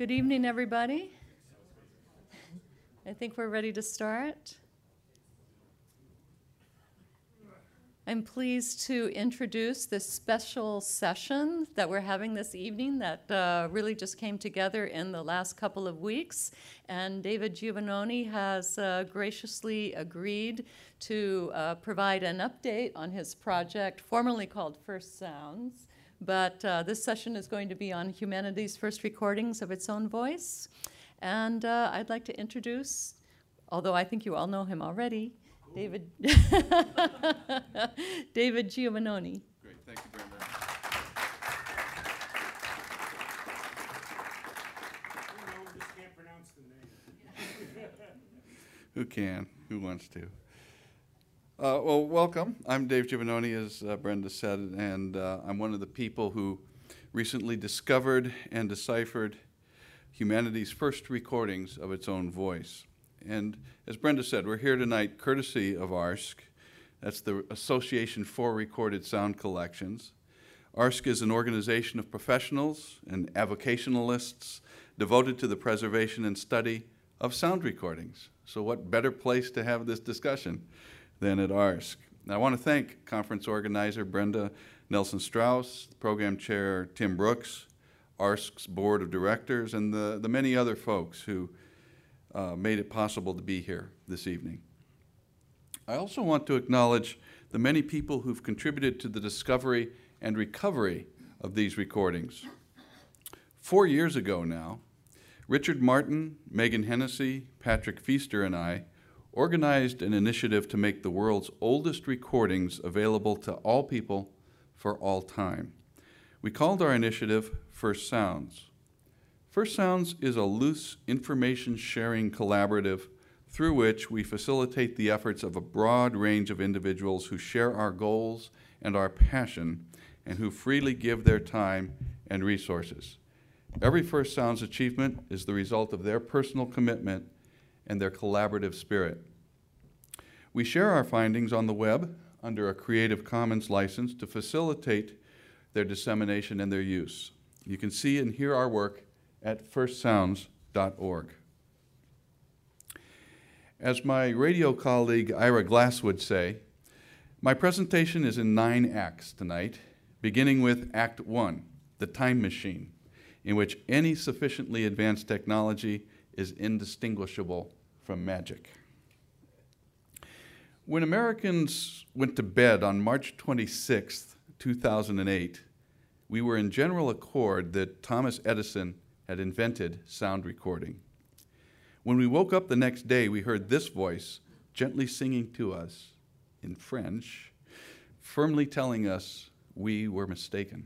Good evening, everybody. I think we're ready to start. I'm pleased to introduce this special session that we're having this evening that really just came together in the last couple of weeks. And David Giovannoni has graciously agreed to provide an update on his project, formerly called First Sounds. But this session is going to be on humanity's first recordings of its own voice. And I'd like to introduce, although I think you all know him already, David David Giovannoni. Great, thank you very much. We just can't pronounce the name. Who can? Who wants to? Well, welcome. I'm Dave Giovannoni, as Brenda said, and I'm one of the people who recently discovered and deciphered humanity's first recordings of its own voice. And as Brenda said, we're here tonight courtesy of ARSC. That's the Association for Recorded Sound Collections. ARSC is an organization of professionals and avocationalists devoted to the preservation and study of sound recordings. So what better place to have this discussion than at ARSC? Now, I want to thank conference organizer Brenda Nelson-Strauss, program chair Tim Brooks, ARSC's board of directors, and the many other folks who made it possible to be here this evening. I also want to acknowledge the many people who've contributed to the discovery and recovery of these recordings. 4 years ago now, Richard Martin, Megan Hennessy, Patrick Feaster, and I organized an initiative to make the world's oldest recordings available to all people for all time. We called our initiative First Sounds. First Sounds is a loose information-sharing collaborative through which we facilitate the efforts of a broad range of individuals who share our goals and our passion and who freely give their time and resources. Every First Sounds achievement is the result of their personal commitment and their collaborative spirit. We share our findings on the web under a Creative Commons license to facilitate their dissemination and their use. You can see and hear our work at firstsounds.org. As my radio colleague Ira Glass would say, my presentation is in 9 acts tonight, beginning with Act 1, the time machine, in which any sufficiently advanced technology is indistinguishable from magic. When Americans went to bed on March 26, 2008, we were in general accord that Thomas Edison had invented sound recording. When we woke up the next day, we heard this voice gently singing to us in French, firmly telling us we were mistaken.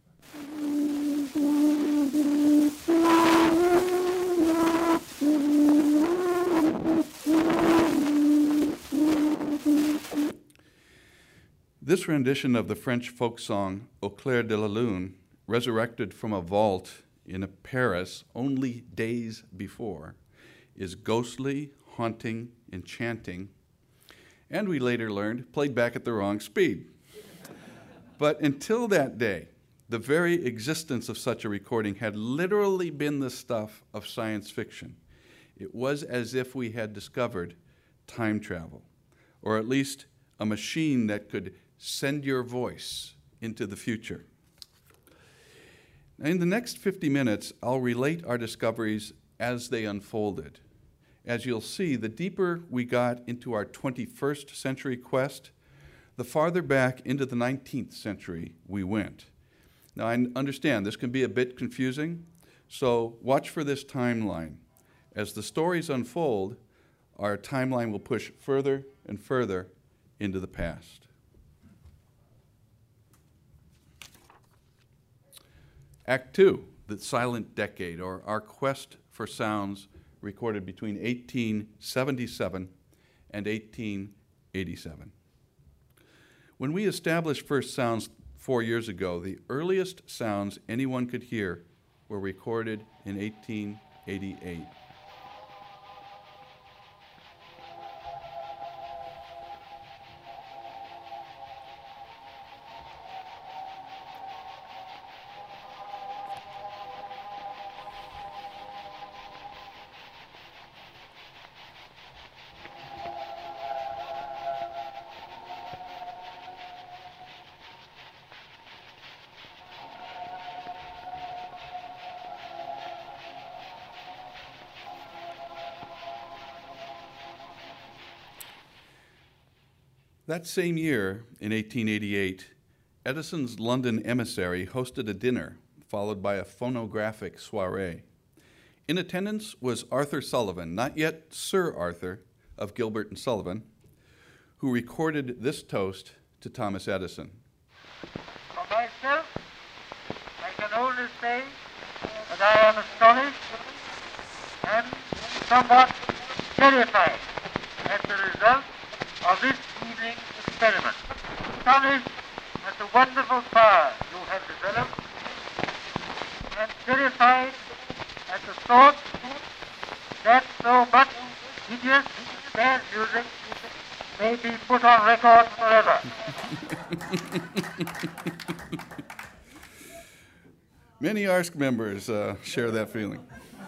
This rendition of the French folk song Au clair de la lune, resurrected from a vault in Paris only days before, is ghostly, haunting, enchanting, and we later learned, played back at the wrong speed. But until that day, the very existence of such a recording had literally been the stuff of science fiction. It was as if we had discovered time travel, or at least a machine that could send your voice into the future. In the next 50 minutes, I'll relate our discoveries as they unfolded. As you'll see, the deeper we got into our 21st century quest, the farther back into the 19th century we went. Now, I understand this can be a bit confusing, so watch for this timeline. As the stories unfold, our timeline will push further and further into the past. Act 2, the silent decade, or our quest for sounds recorded between 1877 and 1887. When we established First Sounds 4 years ago, the earliest sounds anyone could hear were recorded in 1888. That same year, in 1888, Edison's London emissary hosted a dinner, followed by a phonographic soiree. In attendance was Arthur Sullivan, not yet Sir Arthur of Gilbert and Sullivan, who recorded this toast to Thomas Edison. For myself, I can only say that I am astonished and somewhat terrified at the result of this evening's experiment. Astonished at the wonderful power you have developed, and terrified at the thought that so much hideous and bad music may be put on record forever. Many ARSC members share that feeling.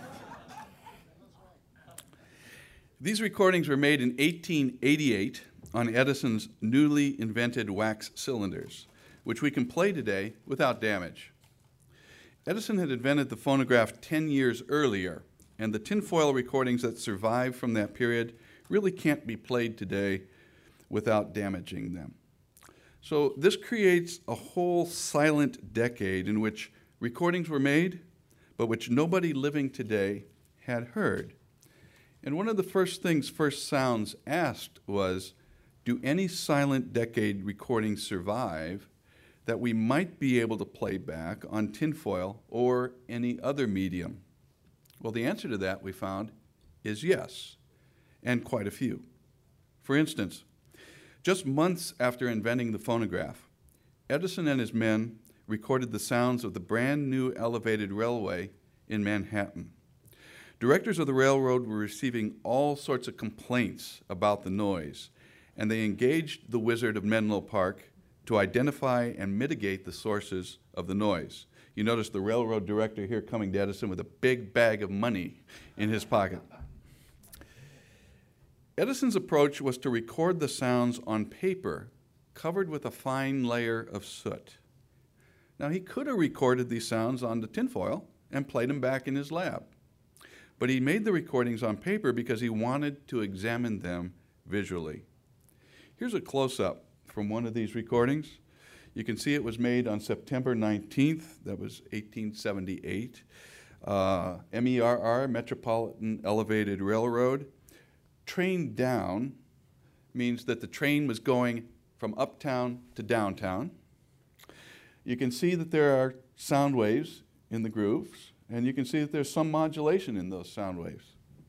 These recordings were made in 1888 on Edison's newly invented wax cylinders, which we can play today without damage. Edison had invented the phonograph 10 years earlier, and the tinfoil recordings that survive from that period really can't be played today without damaging them. So this creates a whole silent decade in which recordings were made, but which nobody living today had heard. And one of the first things First Sounds asked was, do any silent decade recordings survive that we might be able to play back on tinfoil or any other medium? Well, the answer to that, we found, is yes, and quite a few. For instance, just months after inventing the phonograph, Edison and his men recorded the sounds of the brand new elevated railway in Manhattan. Directors of the railroad were receiving all sorts of complaints about the noise, and they engaged the Wizard of Menlo Park to identify and mitigate the sources of the noise. You notice the railroad director here coming to Edison with a big bag of money in his pocket. Edison's approach was to record the sounds on paper covered with a fine layer of soot. Now, he could have recorded these sounds on the tinfoil and played them back in his lab. But he made the recordings on paper because he wanted to examine them visually. Here's a close-up from one of these recordings. You can see it was made on September 19th, that was 1878. MERR, Metropolitan Elevated Railroad. Train down means that the train was going from uptown to downtown. You can see that there are sound waves in the grooves, and you can see that there's some modulation in those sound waves.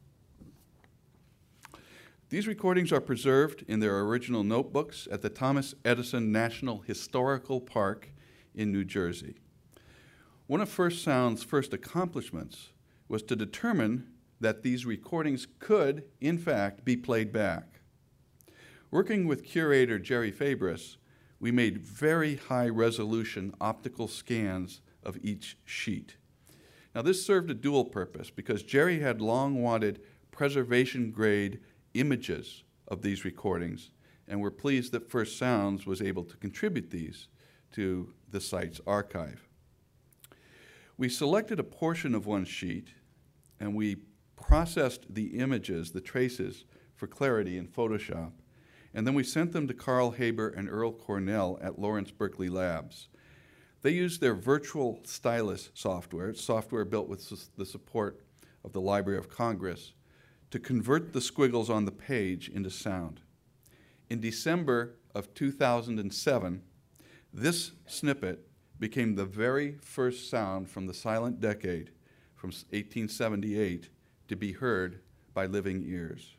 These recordings are preserved in their original notebooks at the Thomas Edison National Historical Park in New Jersey. One of First Sound's first accomplishments was to determine that these recordings could, in fact, be played back. Working with curator Jerry Fabris, we made very high-resolution optical scans of each sheet. Now, this served a dual purpose because Jerry had long wanted preservation-grade images of these recordings, and we're pleased that First Sounds was able to contribute these to the site's archive. We selected a portion of one sheet, and we processed the images, the traces, for clarity in Photoshop, and then we sent them to Carl Haber and Earl Cornell at Lawrence Berkeley Labs. They used their virtual stylus software built with the support of the Library of Congress, to convert the squiggles on the page into sound. In December of 2007, this snippet became the very first sound from the silent decade, from 1878, to be heard by living ears.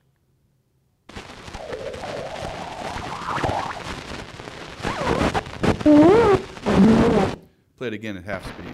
Play it again at half speed.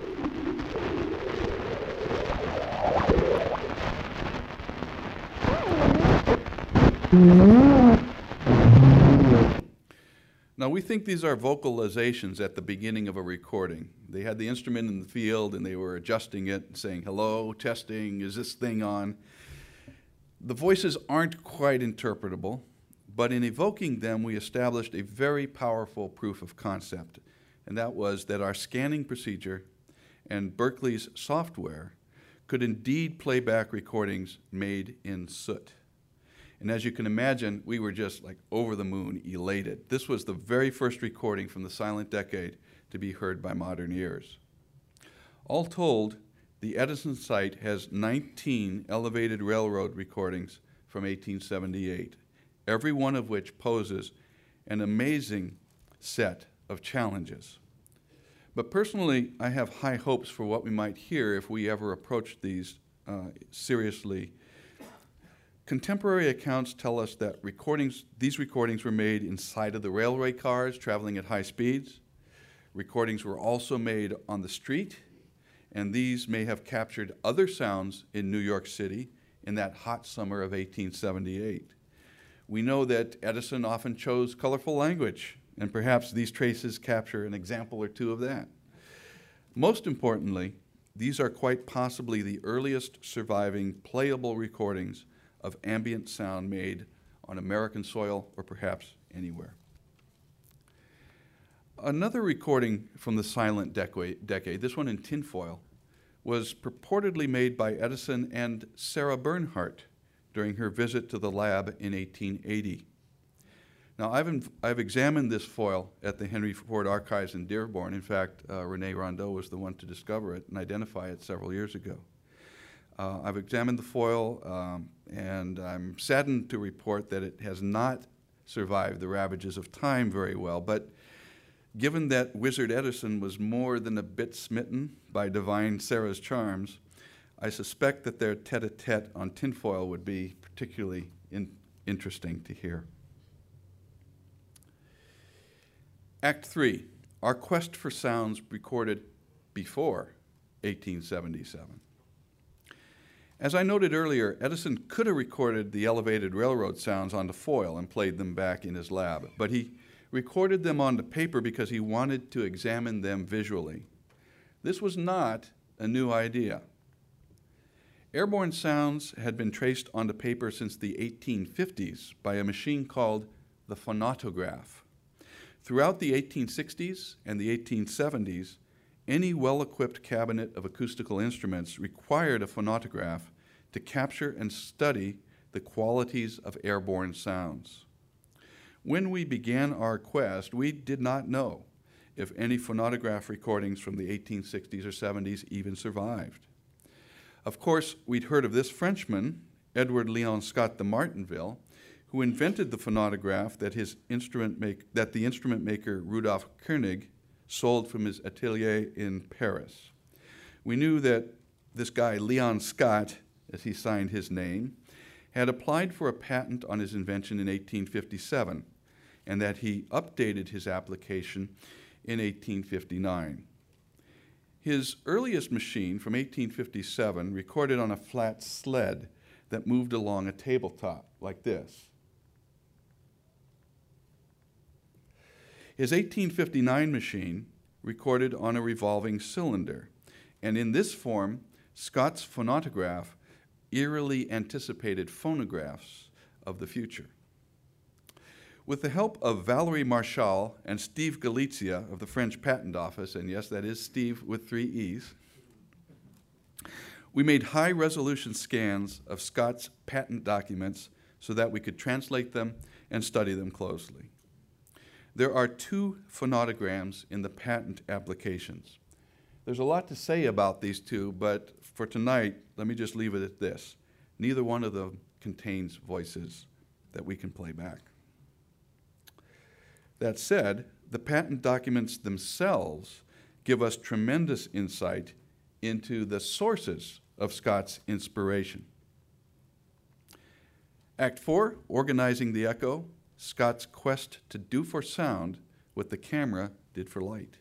Now, we think these are vocalizations at the beginning of a recording. They had the instrument in the field and they were adjusting it and saying, hello, testing, is this thing on? The voices aren't quite interpretable, but in evoking them, we established a very powerful proof of concept, and that was that our scanning procedure and Berkeley's software could indeed play back recordings made in soot. And as you can imagine, we were just like over the moon, elated. This was the very first recording from the silent decade to be heard by modern ears. All told, the Edison site has 19 elevated railroad recordings from 1878, every one of which poses an amazing set of challenges. But personally, I have high hopes for what we might hear if we ever approach these seriously. Contemporary accounts tell us that these recordings were made inside of the railway cars traveling at high speeds. Recordings were also made on the street, and these may have captured other sounds in New York City in that hot summer of 1878. We know that Edison often chose colorful language, and perhaps these traces capture an example or two of that. Most importantly, these are quite possibly the earliest surviving playable recordings of ambient sound made on American soil or perhaps anywhere. Another recording from the silent decade, this one in tinfoil, was purportedly made by Edison and Sarah Bernhardt during her visit to the lab in 1880. Now, I've examined this foil at the Henry Ford Archives in Dearborn. In fact, Rene Rondeau was the one to discover it and identify it several years ago. I've examined the foil, and I'm saddened to report that it has not survived the ravages of time very well, but given that Wizard Edison was more than a bit smitten by divine Sarah's charms, I suspect that their tete-a-tete on tinfoil would be particularly interesting to hear. Act 3, our quest for sounds recorded before 1877. As I noted earlier, Edison could have recorded the elevated railroad sounds onto foil and played them back in his lab, but he recorded them onto paper because he wanted to examine them visually. This was not a new idea. Airborne sounds had been traced onto paper since the 1850s by a machine called the phonautograph. Throughout the 1860s and the 1870s, any well-equipped cabinet of acoustical instruments required a phonautograph to capture and study the qualities of airborne sounds. When we began our quest, we did not know if any phonautograph recordings from the 1860s or 70s even survived. Of course, we'd heard of this Frenchman, Edward Leon Scott de Martinville, who invented the phonautograph that the instrument maker Rudolf Koenig sold from his atelier in Paris. We knew that this guy, Leon Scott, as he signed his name, had applied for a patent on his invention in 1857, and that he updated his application in 1859. His earliest machine from 1857 recorded on a flat sled that moved along a tabletop like this. His 1859 machine recorded on a revolving cylinder, and in this form, Scott's phonautograph eerily anticipated phonographs of the future. With the help of Valerie Marchal and Steve Galizia of the French Patent Office, and yes, that is Steve with 3 E's, we made high-resolution scans of Scott's patent documents so that we could translate them and study them closely. There are 2 phonautograms in the patent applications. There's a lot to say about these 2, but for tonight, let me just leave it at this. Neither one of them contains voices that we can play back. That said, the patent documents themselves give us tremendous insight into the sources of Scott's inspiration. Act 4, organizing the echo, Scott's quest to do for sound what the camera did for light.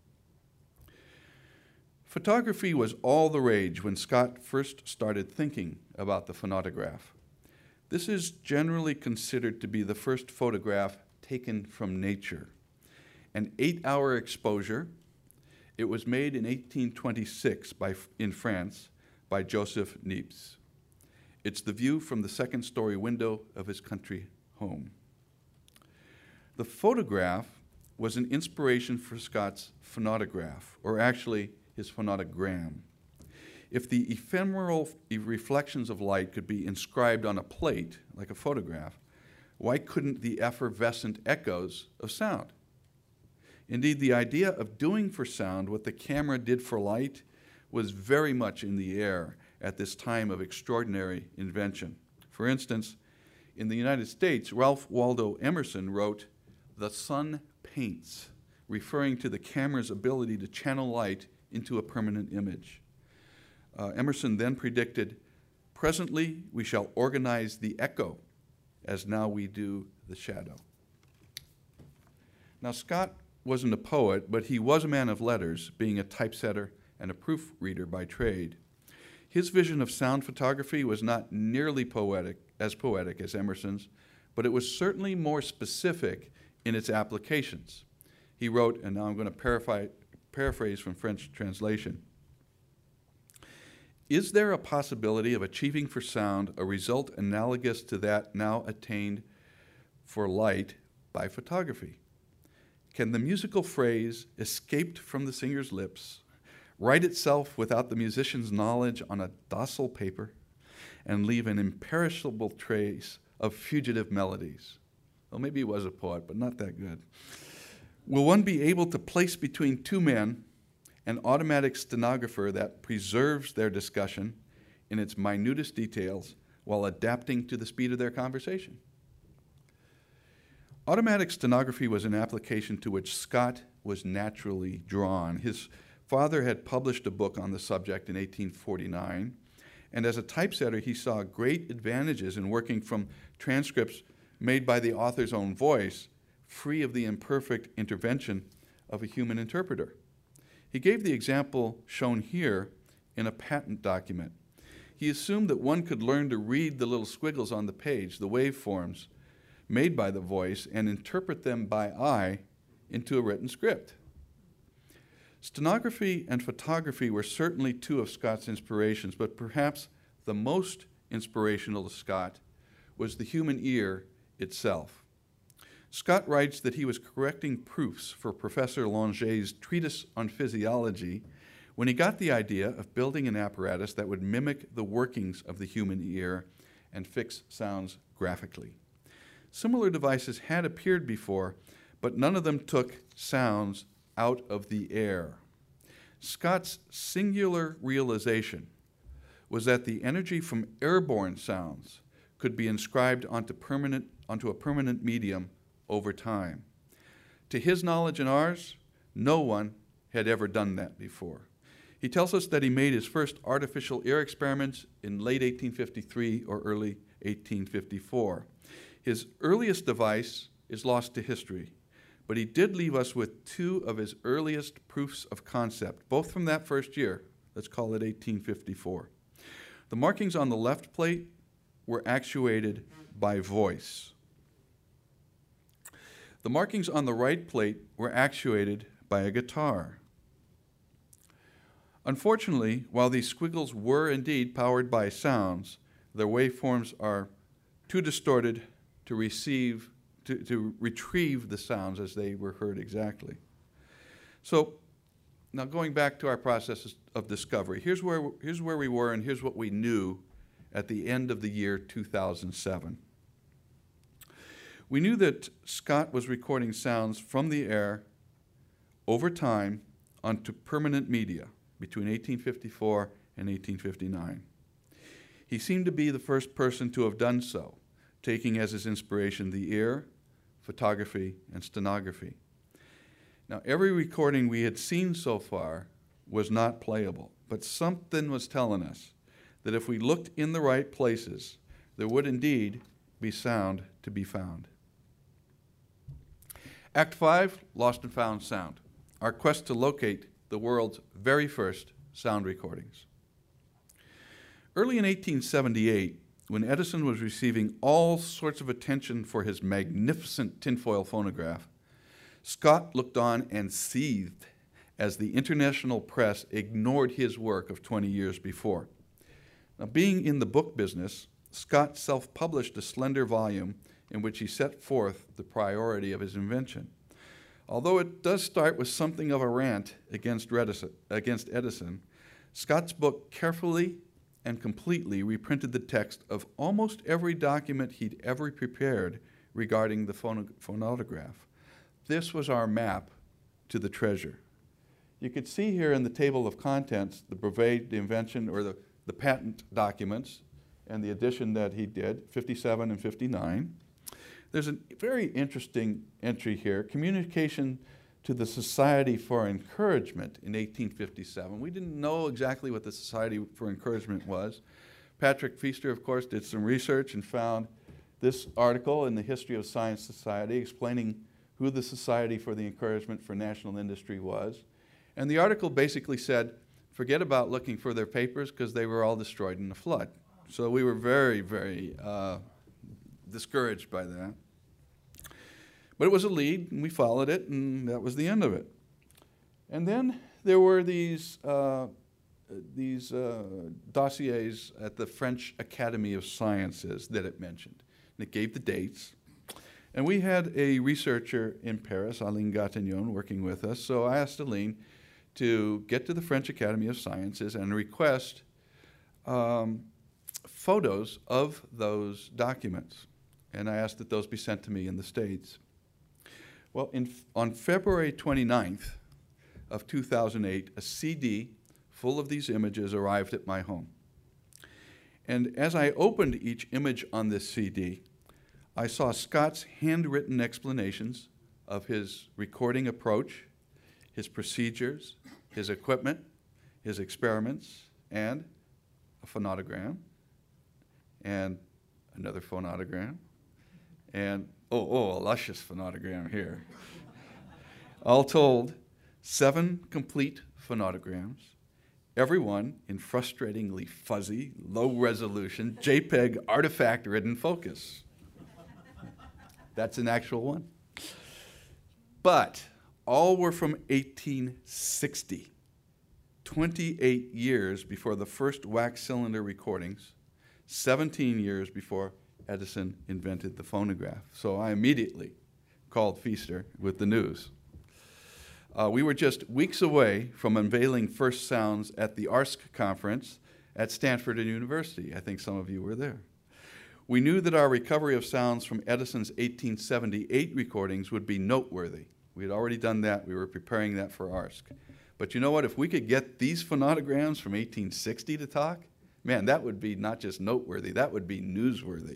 Photography was all the rage when Scott first started thinking about the phonautograph. This is generally considered to be the first photograph taken from nature. An 8-hour exposure. It was made in 1826 in France by Joseph Niepce. It's the view from the second-story window of his country home. The photograph was an inspiration for Scott's phonautograph, or actually his phonautogram. If the ephemeral reflections of light could be inscribed on a plate, like a photograph, why couldn't the effervescent echoes of sound? Indeed, the idea of doing for sound what the camera did for light was very much in the air at this time of extraordinary invention. For instance, in the United States, Ralph Waldo Emerson wrote, "The sun paints," referring to the camera's ability to channel light into a permanent image. Emerson then predicted, "Presently we shall organize the echo, as now we do the shadow." Now, Scott wasn't a poet, but he was a man of letters, being a typesetter and a proofreader by trade. His vision of sound photography was not nearly poetic as Emerson's, but it was certainly more specific in its applications. He wrote, and now I'm going to paraphrase from French translation, "Is there a possibility of achieving for sound a result analogous to that now attained for light by photography? Can the musical phrase, escaped from the singer's lips, write itself without the musician's knowledge on a docile paper and leave an imperishable trace of fugitive melodies?" Well, maybe he was a poet, but not that good. "Will one be able to place between two men an automatic stenographer that preserves their discussion in its minutest details while adapting to the speed of their conversation?" Automatic stenography was an application to which Scott was naturally drawn. His father had published a book on the subject in 1849, and as a typesetter, he saw great advantages in working from transcripts made by the author's own voice, free of the imperfect intervention of a human interpreter. He gave the example shown here in a patent document. He assumed that one could learn to read the little squiggles on the page, the waveforms made by the voice, and interpret them by eye into a written script. Stenography and photography were certainly two of Scott's inspirations, but perhaps the most inspirational to Scott was the human ear itself. Scott writes that he was correcting proofs for Professor Longet's treatise on physiology when he got the idea of building an apparatus that would mimic the workings of the human ear and fix sounds graphically. Similar devices had appeared before, but none of them took sounds out of the air. Scott's singular realization was that the energy from airborne sounds could be inscribed onto a permanent medium over time. To his knowledge and ours, no one had ever done that before. He tells us that he made his first artificial ear experiments in late 1853 or early 1854. His earliest device is lost to history, but he did leave us with two of his earliest proofs of concept, both from that first year. Let's call it 1854. The markings on the left plate were actuated by voice. The markings on the right plate were actuated by a guitar. Unfortunately, while these squiggles were indeed powered by sounds, their waveforms are too distorted to retrieve the sounds as they were heard exactly. So now going back to our process of discovery, here's where we were and here's what we knew at the end of the year 2007. We knew that Scott was recording sounds from the air over time onto permanent media between 1854 and 1859. He seemed to be the first person to have done so, taking as his inspiration the ear, photography, and stenography. Now, every recording we had seen so far was not playable, but something was telling us that if we looked in the right places, there would indeed be sound to be found. Act 5, Lost and Found Sound, our quest to locate the world's very first sound recordings. Early in 1878, when Edison was receiving all sorts of attention for his magnificent tinfoil phonograph, Scott looked on and seethed as the international press ignored his work of 20 years before. Now, being in the book business, Scott self-published a slender volume in which he set forth the priority of his invention. Although it does start with something of a rant against Edison, Scott's book carefully and completely reprinted the text of almost every document he'd ever prepared regarding the phonautograph. This was our map to the treasure. You could see here in the table of contents the brevet, the invention, or the patent documents, and the edition that he did, 57 and 59. There's a very interesting entry here, Communication to the Society for Encouragement in 1857. We didn't know exactly what the Society for Encouragement was. Patrick Feaster, of course, did some research and found this article in the History of Science Society explaining who the Society for the Encouragement for National Industry was. And the article basically said, forget about looking for their papers because they were all destroyed in the flood. So we were very, very discouraged by that. But it was a lead, and we followed it, and that was the end of it. And then there were these dossiers at the French Academy of Sciences that it mentioned. And it gave the dates. And we had a researcher in Paris, Aline Gatagnon, working with us. So I asked Aline to get to the French Academy of Sciences and request photos of those documents. And I asked that those be sent to me in the States. Well, on February 29th of 2008, a CD full of these images arrived at my home. And as I opened each image on this CD, I saw Scott's handwritten explanations of his recording approach, his procedures, his equipment, his experiments, and a phonotogram, and another phonotogram, and a luscious phonotogram here. All told, 7 complete phonotograms, every one in frustratingly fuzzy, low-resolution, JPEG artifact-ridden focus. That's an actual one. But all were from 1860, 28 years before the first wax cylinder recordings, 17 years before Edison invented the phonograph. So I immediately called Feaster with the news. We were just weeks away from unveiling first sounds at the ARSC conference at Stanford University. I think some of you were there. We knew that our recovery of sounds from Edison's 1878 recordings would be noteworthy. We had already done that. We were preparing that for ARSC. But you know what? If we could get these phonograms from 1860 to talk, man, that would be not just noteworthy, that would be newsworthy.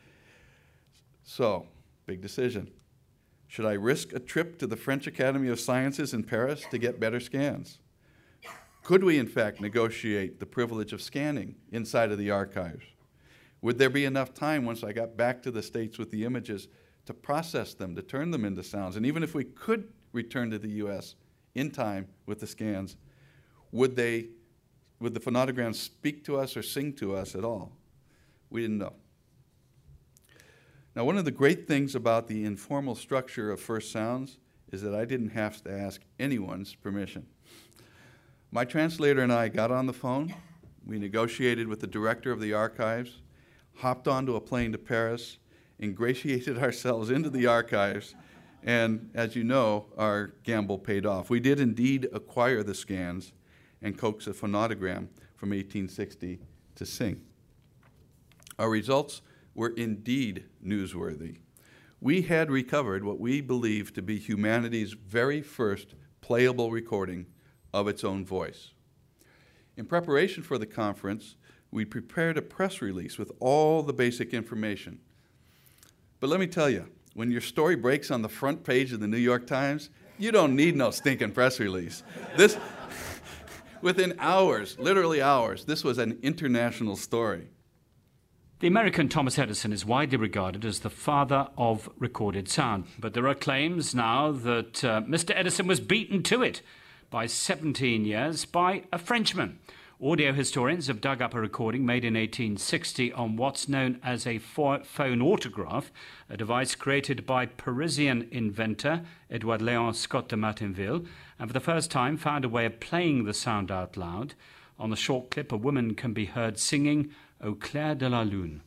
So, big decision. Should I risk a trip to the French Academy of Sciences in Paris to get better scans? Could we, in fact, negotiate the privilege of scanning inside of the archives? Would there be enough time once I got back to the States with the images to process them, to turn them into sounds? And even if we could return to the US in time with the scans, would the phonograms speak to us or sing to us at all? We didn't know. Now, one of the great things about the informal structure of First Sounds is that I didn't have to ask anyone's permission. My translator and I got on the phone, we negotiated with the director of the archives, hopped onto a plane to Paris, ingratiated ourselves into the archives, and as you know, our gamble paid off. We did indeed acquire the scans and coax a phonotogram from 1860 to sing. Our results were indeed newsworthy. We had recovered what we believed to be humanity's very first playable recording of its own voice. In preparation for the conference, we prepared a press release with all the basic information. But let me tell you, when your story breaks on the front page of the New York Times, you don't need no stinking press release. This, within hours, literally hours, this was an international story. The American Thomas Edison is widely regarded as the father of recorded sound, but there are claims now that Mr. Edison was beaten to it by 17 years by a Frenchman. Audio historians have dug up a recording made in 1860 on what's known as a phonautograph, a device created by Parisian inventor Edouard Léon Scott de Martinville, and for the first time found a way of playing the sound out loud. On the short clip, a woman can be heard singing Au clair de la lune.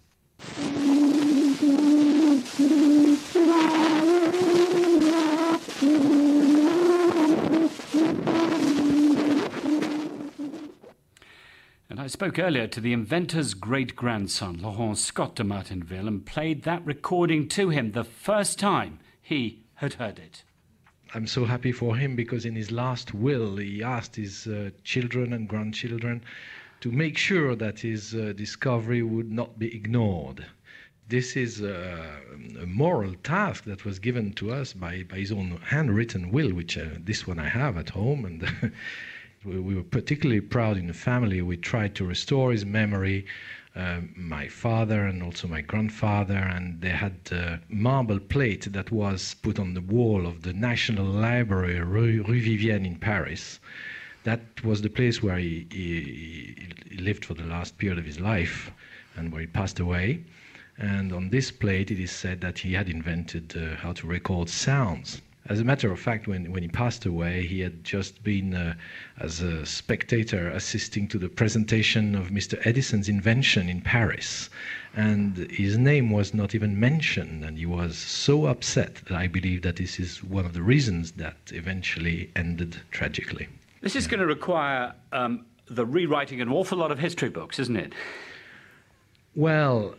I spoke earlier to the inventor's great-grandson, Laurent Scott de Martinville, and played that recording to him the first time he had heard it. I'm so happy for him because in his last will he asked his children and grandchildren to make sure that his discovery would not be ignored. This is a moral task that was given to us by his own handwritten will, which this one I have at home, and we were particularly proud in the family. We tried to restore his memory, my father and also my grandfather, and they had a marble plate that was put on the wall of the National Library, Rue Vivienne in Paris. That was the place where he lived for the last period of his life and where he passed away. And on this plate it is said that he had invented how to record sounds. As a matter of fact, when he passed away, he had just been, as a spectator, assisting to the presentation of Mr. Edison's invention in Paris. And his name was not even mentioned, and he was so upset that I believe that this is one of the reasons that eventually ended tragically. This is going to require the rewriting an awful lot of history books, isn't it? Well,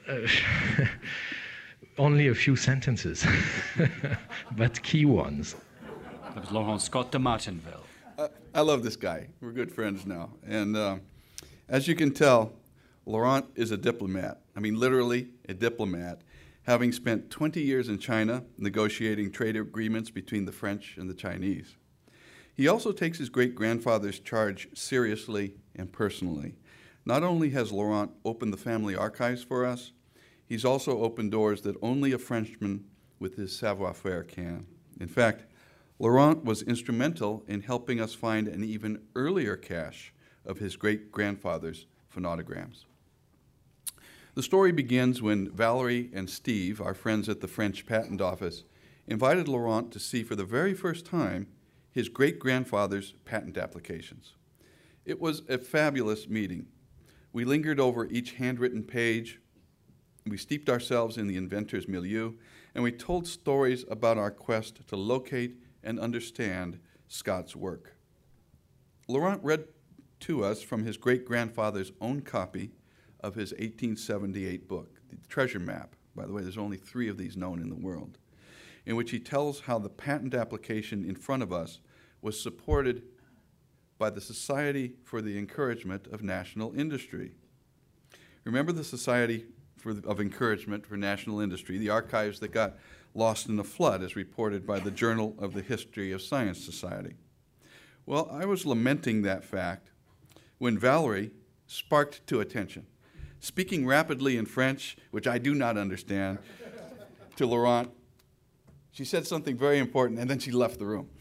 only a few sentences, but key ones. That was Laurent Scott de Martinville. I love this guy. We're good friends now. And as you can tell, Laurent is a diplomat. I mean, literally a diplomat, having spent 20 years in China negotiating trade agreements between the French and the Chinese. He also takes his great-grandfather's charge seriously and personally. Not only has Laurent opened the family archives for us, he's also opened doors that only a Frenchman with his savoir-faire can. In fact, Laurent was instrumental in helping us find an even earlier cache of his great-grandfather's phonograms. The story begins when Valerie and Steve, our friends at the French Patent Office, invited Laurent to see for the very first time his great-grandfather's patent applications. It was a fabulous meeting. We lingered over each handwritten page, we steeped ourselves in the inventor's milieu, and we told stories about our quest to locate and understand Scott's work. Laurent read to us from his great-grandfather's own copy of his 1878 book, the Treasure Map. By the way, there's only 3 of these known in the world, in which he tells how the patent application in front of us was supported by the Society for the Encouragement of National Industry. Remember the Society of Encouragement for National Industry, the archives that got lost in the flood, as reported by the Journal of the History of Science Society. Well, I was lamenting that fact when Valerie sparked to attention, speaking rapidly in French, which I do not understand, to Laurent. She said something very important, and then she left the room.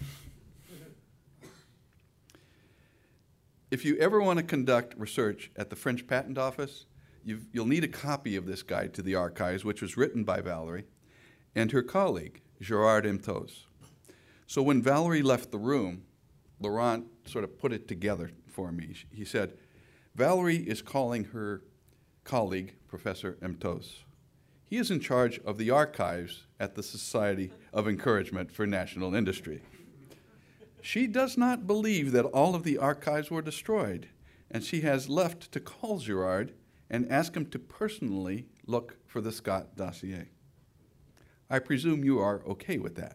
If you ever want to conduct research at the French Patent Office, you'll need a copy of this guide to the archives, which was written by Valerie and her colleague, Gerard Emtos. So when Valerie left the room, Laurent sort of put it together for me. He said, Valerie is calling her colleague, Professor Emtos. He is in charge of the archives at the Society of Encouragement for National Industry. She does not believe that all of the archives were destroyed, and she has left to call Gerard and ask him to personally look for the Scott dossier. I presume you are okay with that.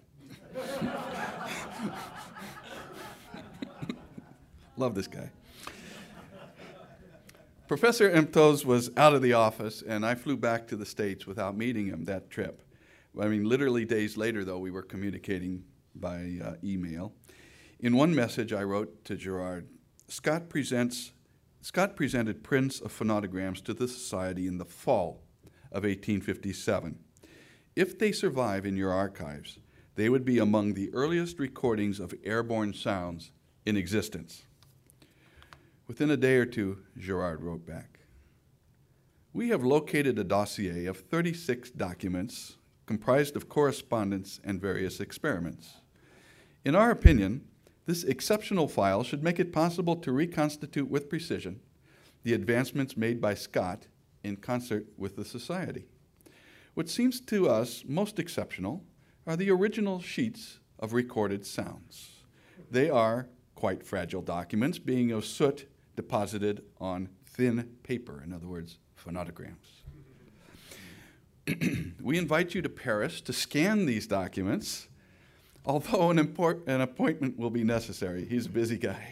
Love this guy. Professor Emtos was out of the office, and I flew back to the States without meeting him that trip. I mean, literally days later, though, we were communicating by email. In one message I wrote to Gerard, Scott presented prints of phonograms to the Society in the fall of 1857. If they survive in your archives, they would be among the earliest recordings of airborne sounds in existence. Within a day or two, Gerard wrote back, we have located a dossier of 36 documents comprised of correspondence and various experiments. In our opinion, this exceptional file should make it possible to reconstitute with precision the advancements made by Scott in concert with the Society. What seems to us most exceptional are the original sheets of recorded sounds. They are quite fragile documents, being of soot deposited on thin paper, in other words, phonotagrams. We invite you to Paris to scan these documents, although an appointment will be necessary. He's a busy guy.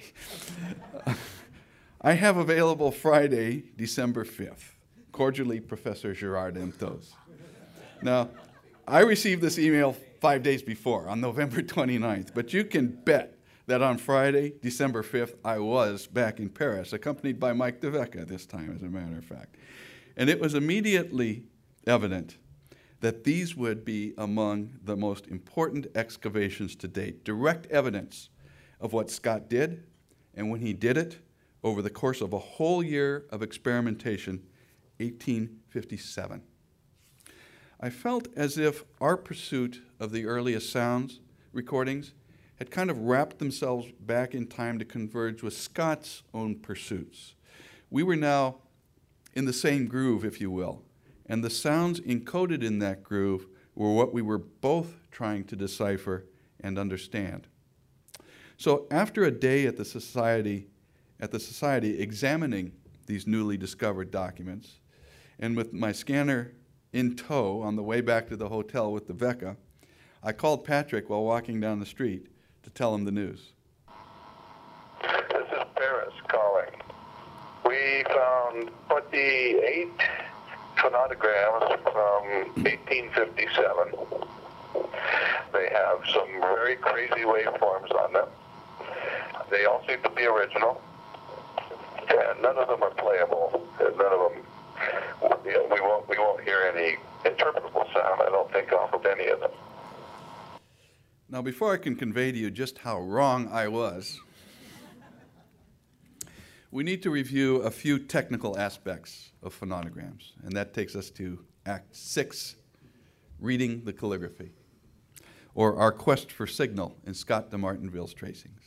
I have available Friday, December 5th. Cordially, Professor Gerard Emtos. Now, I received this email 5 days before, on November 29th, but you can bet that on Friday, December 5th, I was back in Paris, accompanied by Mike DeVecca this time, as a matter of fact. And it was immediately evident that these would be among the most important excavations to date, direct evidence of what Scott did, and when he did it, over the course of a whole year of experimentation, 1857. I felt as if our pursuit of the earliest sounds recordings had kind of wrapped themselves back in time to converge with Scott's own pursuits. We were now in the same groove, if you will, and the sounds encoded in that groove were what we were both trying to decipher and understand. So after a day at the society examining these newly discovered documents, and with my scanner in tow on the way back to the hotel with DeVecca, I called Patrick while walking down the street to tell him the news. This is Paris calling. We found 28 phonograms from 1857. They have some very crazy waveforms on them. They all seem to be original, and none of them are playable. None of them, we won't hear any interpretable sound, I don't think, off of any of them. Now, before I can convey to you just how wrong I was, we need to review a few technical aspects of phonograms, and that takes us to Act 6, reading the calligraphy, or our quest for signal in Scott de Martinville's tracings.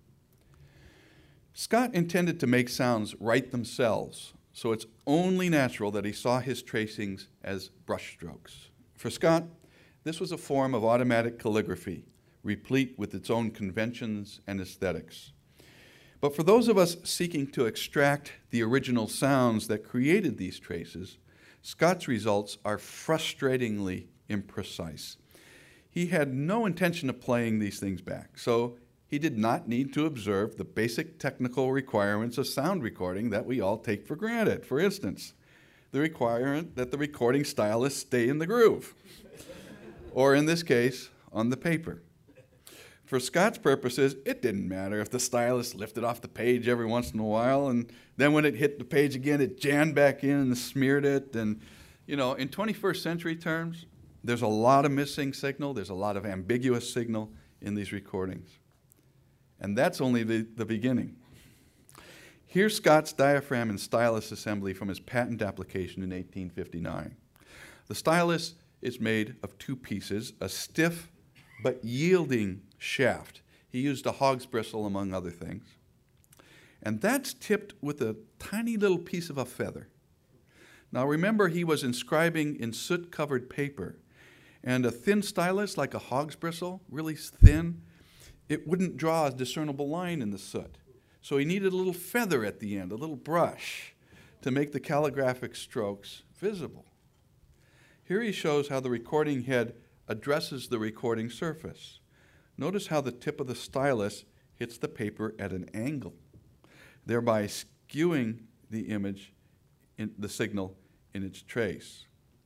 Scott intended to make sounds write themselves, so it's only natural that he saw his tracings as brushstrokes. For Scott, this was a form of automatic calligraphy, replete with its own conventions and aesthetics. But for those of us seeking to extract the original sounds that created these traces, Scott's results are frustratingly imprecise. He had no intention of playing these things back, so he did not need to observe the basic technical requirements of sound recording that we all take for granted. For instance, the requirement that the recording stylus stay in the groove, or in this case, on the paper. For Scott's purposes, it didn't matter if the stylus lifted off the page every once in a while, and then when it hit the page again, it jammed back in and smeared it. And, you know, in 21st century terms, there's a lot of missing signal, there's a lot of ambiguous signal in these recordings. And that's only the beginning. Here's Scott's diaphragm and stylus assembly from his patent application in 1859. The stylus is made of two pieces, a stiff but yielding shaft. He used a hog's bristle, among other things. And that's tipped with a tiny little piece of a feather. Now remember, he was inscribing in soot-covered paper, and a thin stylus, like a hog's bristle, really thin, it wouldn't draw a discernible line in the soot. So he needed a little feather at the end, a little brush, to make the calligraphic strokes visible. Here he shows how the recording head addresses the recording surface. Notice how the tip of the stylus hits the paper at an angle, thereby skewing the image, the signal in its trace.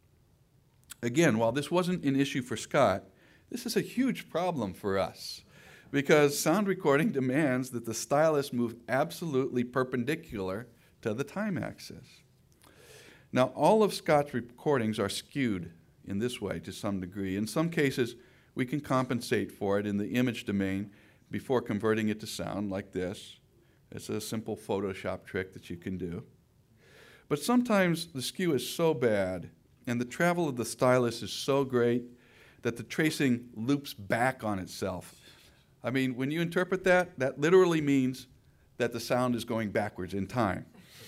Again, while this wasn't an issue for Scott, this is a huge problem for us, because sound recording demands that the stylus move absolutely perpendicular to the time axis. Now, all of Scott's recordings are skewed in this way to some degree. In some cases, we can compensate for it in the image domain before converting it to sound, like this. It's a simple Photoshop trick that you can do. But sometimes the skew is so bad and the travel of the stylus is so great that the tracing loops back on itself. I mean, when you interpret that, that literally means that the sound is going backwards in time.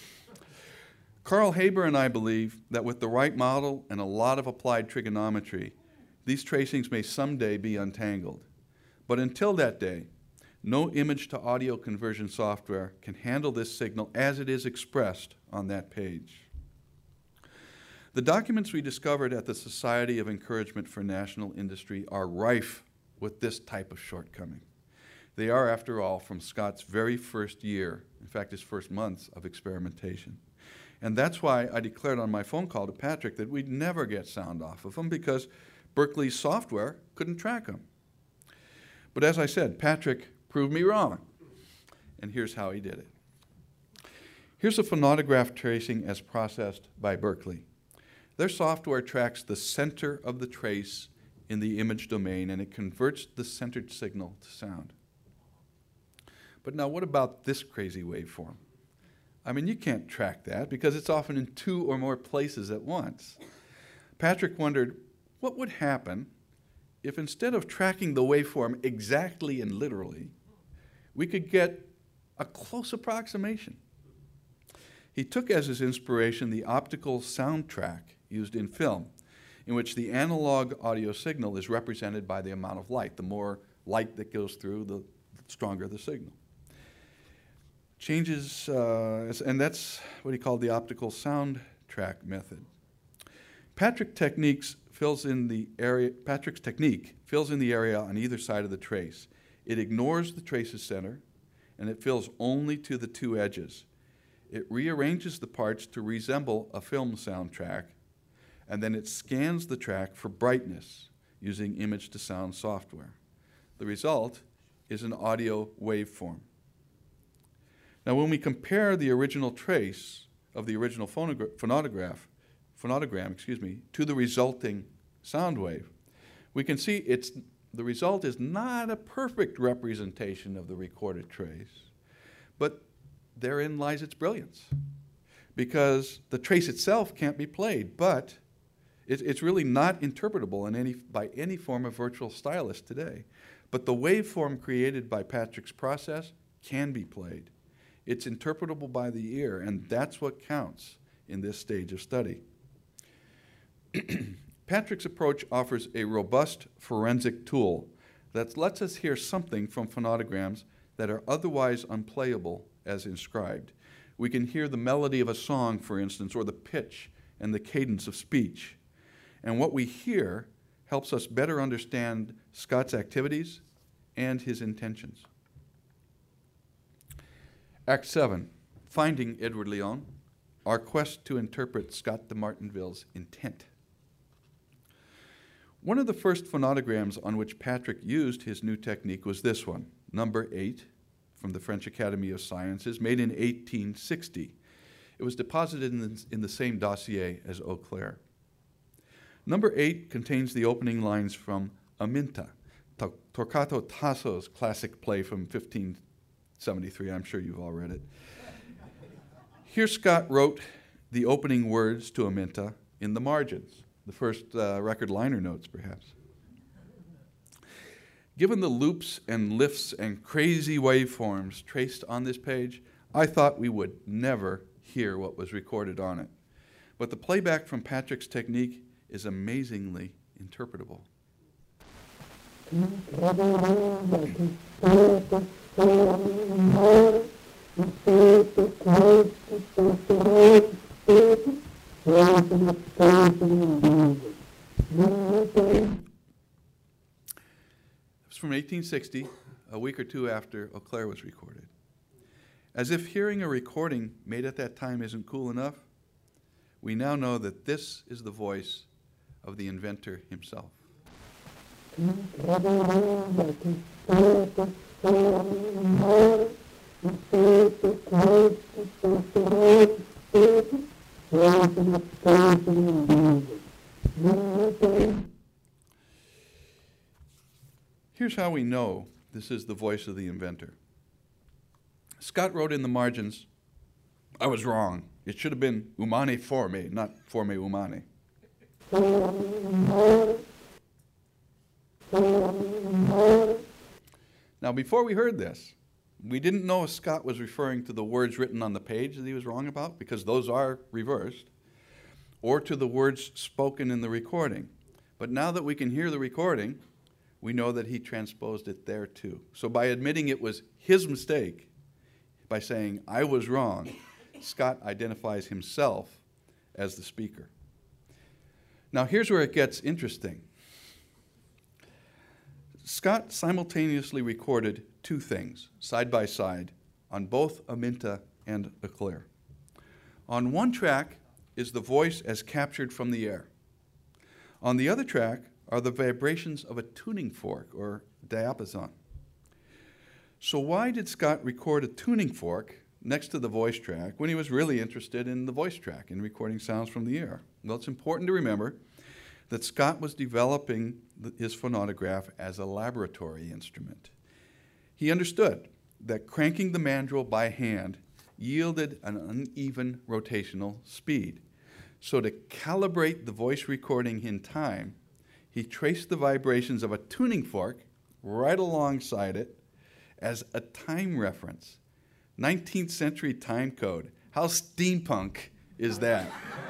Carl Haber and I believe that with the right model and a lot of applied trigonometry, these tracings may someday be untangled. But until that day, No image-to-audio conversion software can handle this signal as it is expressed on that page. The documents we discovered at the Society of Encouragement for National Industry are rife with this type of shortcoming. They are, after all, from Scott's very first year, in fact, his first months of experimentation. And that's why I declared on my phone call to Patrick that we'd never get sound off of them because Berkeley's software couldn't track them. But as I said, Patrick proved me wrong. And here's how he did it. Here's a phonautograph tracing as processed by Berkeley. Their software tracks the center of the trace in the image domain, and it converts the centered signal to sound. But now what about this crazy waveform? I mean, you can't track that because it's often in 2 or more places at once. Patrick wondered what would happen if instead of tracking the waveform exactly and literally, we could get a close approximation. He took as his inspiration the optical sound track used in film, in which the analog audio signal is represented by the amount of light. The more light that goes through, the stronger the signal. Changes, and that's what he called the optical sound track method. Patrick's technique fills in the area on either side of the trace. It ignores the trace's center, and it fills only to the 2 edges. It rearranges the parts to resemble a film soundtrack, and then it scans the track for brightness using image-to-sound software. The result is an audio waveform. Now, when we compare the original trace of the original phonogram to the resulting sound wave, we can see the result is not a perfect representation of the recorded trace, but therein lies its brilliance, because the trace itself can't be played, but it's really not interpretable by any form of virtual stylus today. But the waveform created by Patrick's process can be played. It's interpretable by the ear, and that's what counts in this stage of study. Patrick's approach offers a robust forensic tool that lets us hear something from phonautograms that are otherwise unplayable as inscribed. We can hear the melody of a song, for instance, or the pitch and the cadence of speech. And what we hear helps us better understand Scott's activities and his intentions. Act 7, Finding Edward Leon, our quest to interpret Scott de Martinville's intent. One of the first phonautograms on which Patrick used his new technique was this one, number 8, from the French Academy of Sciences, made in 1860. It was deposited in the same dossier as Eau Claire. Number 8 contains the opening lines from Aminta, Torquato Tasso's classic play from 1573. I'm sure you've all read it. Here Scott wrote the opening words to Aminta in the margins, the first record liner notes, perhaps. Given the loops and lifts and crazy waveforms traced on this page, I thought we would never hear what was recorded on it. But the playback from Patrick's technique is amazingly interpretable. It's from 1860, a week or two after Eau Claire was recorded. As if hearing a recording made at that time isn't cool enough, we now know that this is the voice of the inventor himself. Here's how we know this is the voice of the inventor. Scott wrote in the margins, "I was wrong. It should have been umane forme, not forme umane." Now, before we heard this, we didn't know if Scott was referring to the words written on the page that he was wrong about, because those are reversed, or to the words spoken in the recording. But now that we can hear the recording, we know that he transposed it there too. So by admitting it was his mistake, by saying, I was wrong, Scott identifies himself as the speaker. Now here's where it gets interesting. Scott simultaneously recorded two things, side by side, on both Aminta and Auclair. On one track is the voice as captured from the air. On the other track are the vibrations of a tuning fork, or diapason. So why did Scott record a tuning fork next to the voice track when he was really interested in the voice track and recording sounds from the air? Well, it's important to remember that Scott was developing his phonautograph as a laboratory instrument. He understood that cranking the mandrel by hand yielded an uneven rotational speed. So to calibrate the voice recording in time, he traced the vibrations of a tuning fork right alongside it as a time reference. 19th century time code. How steampunk is that?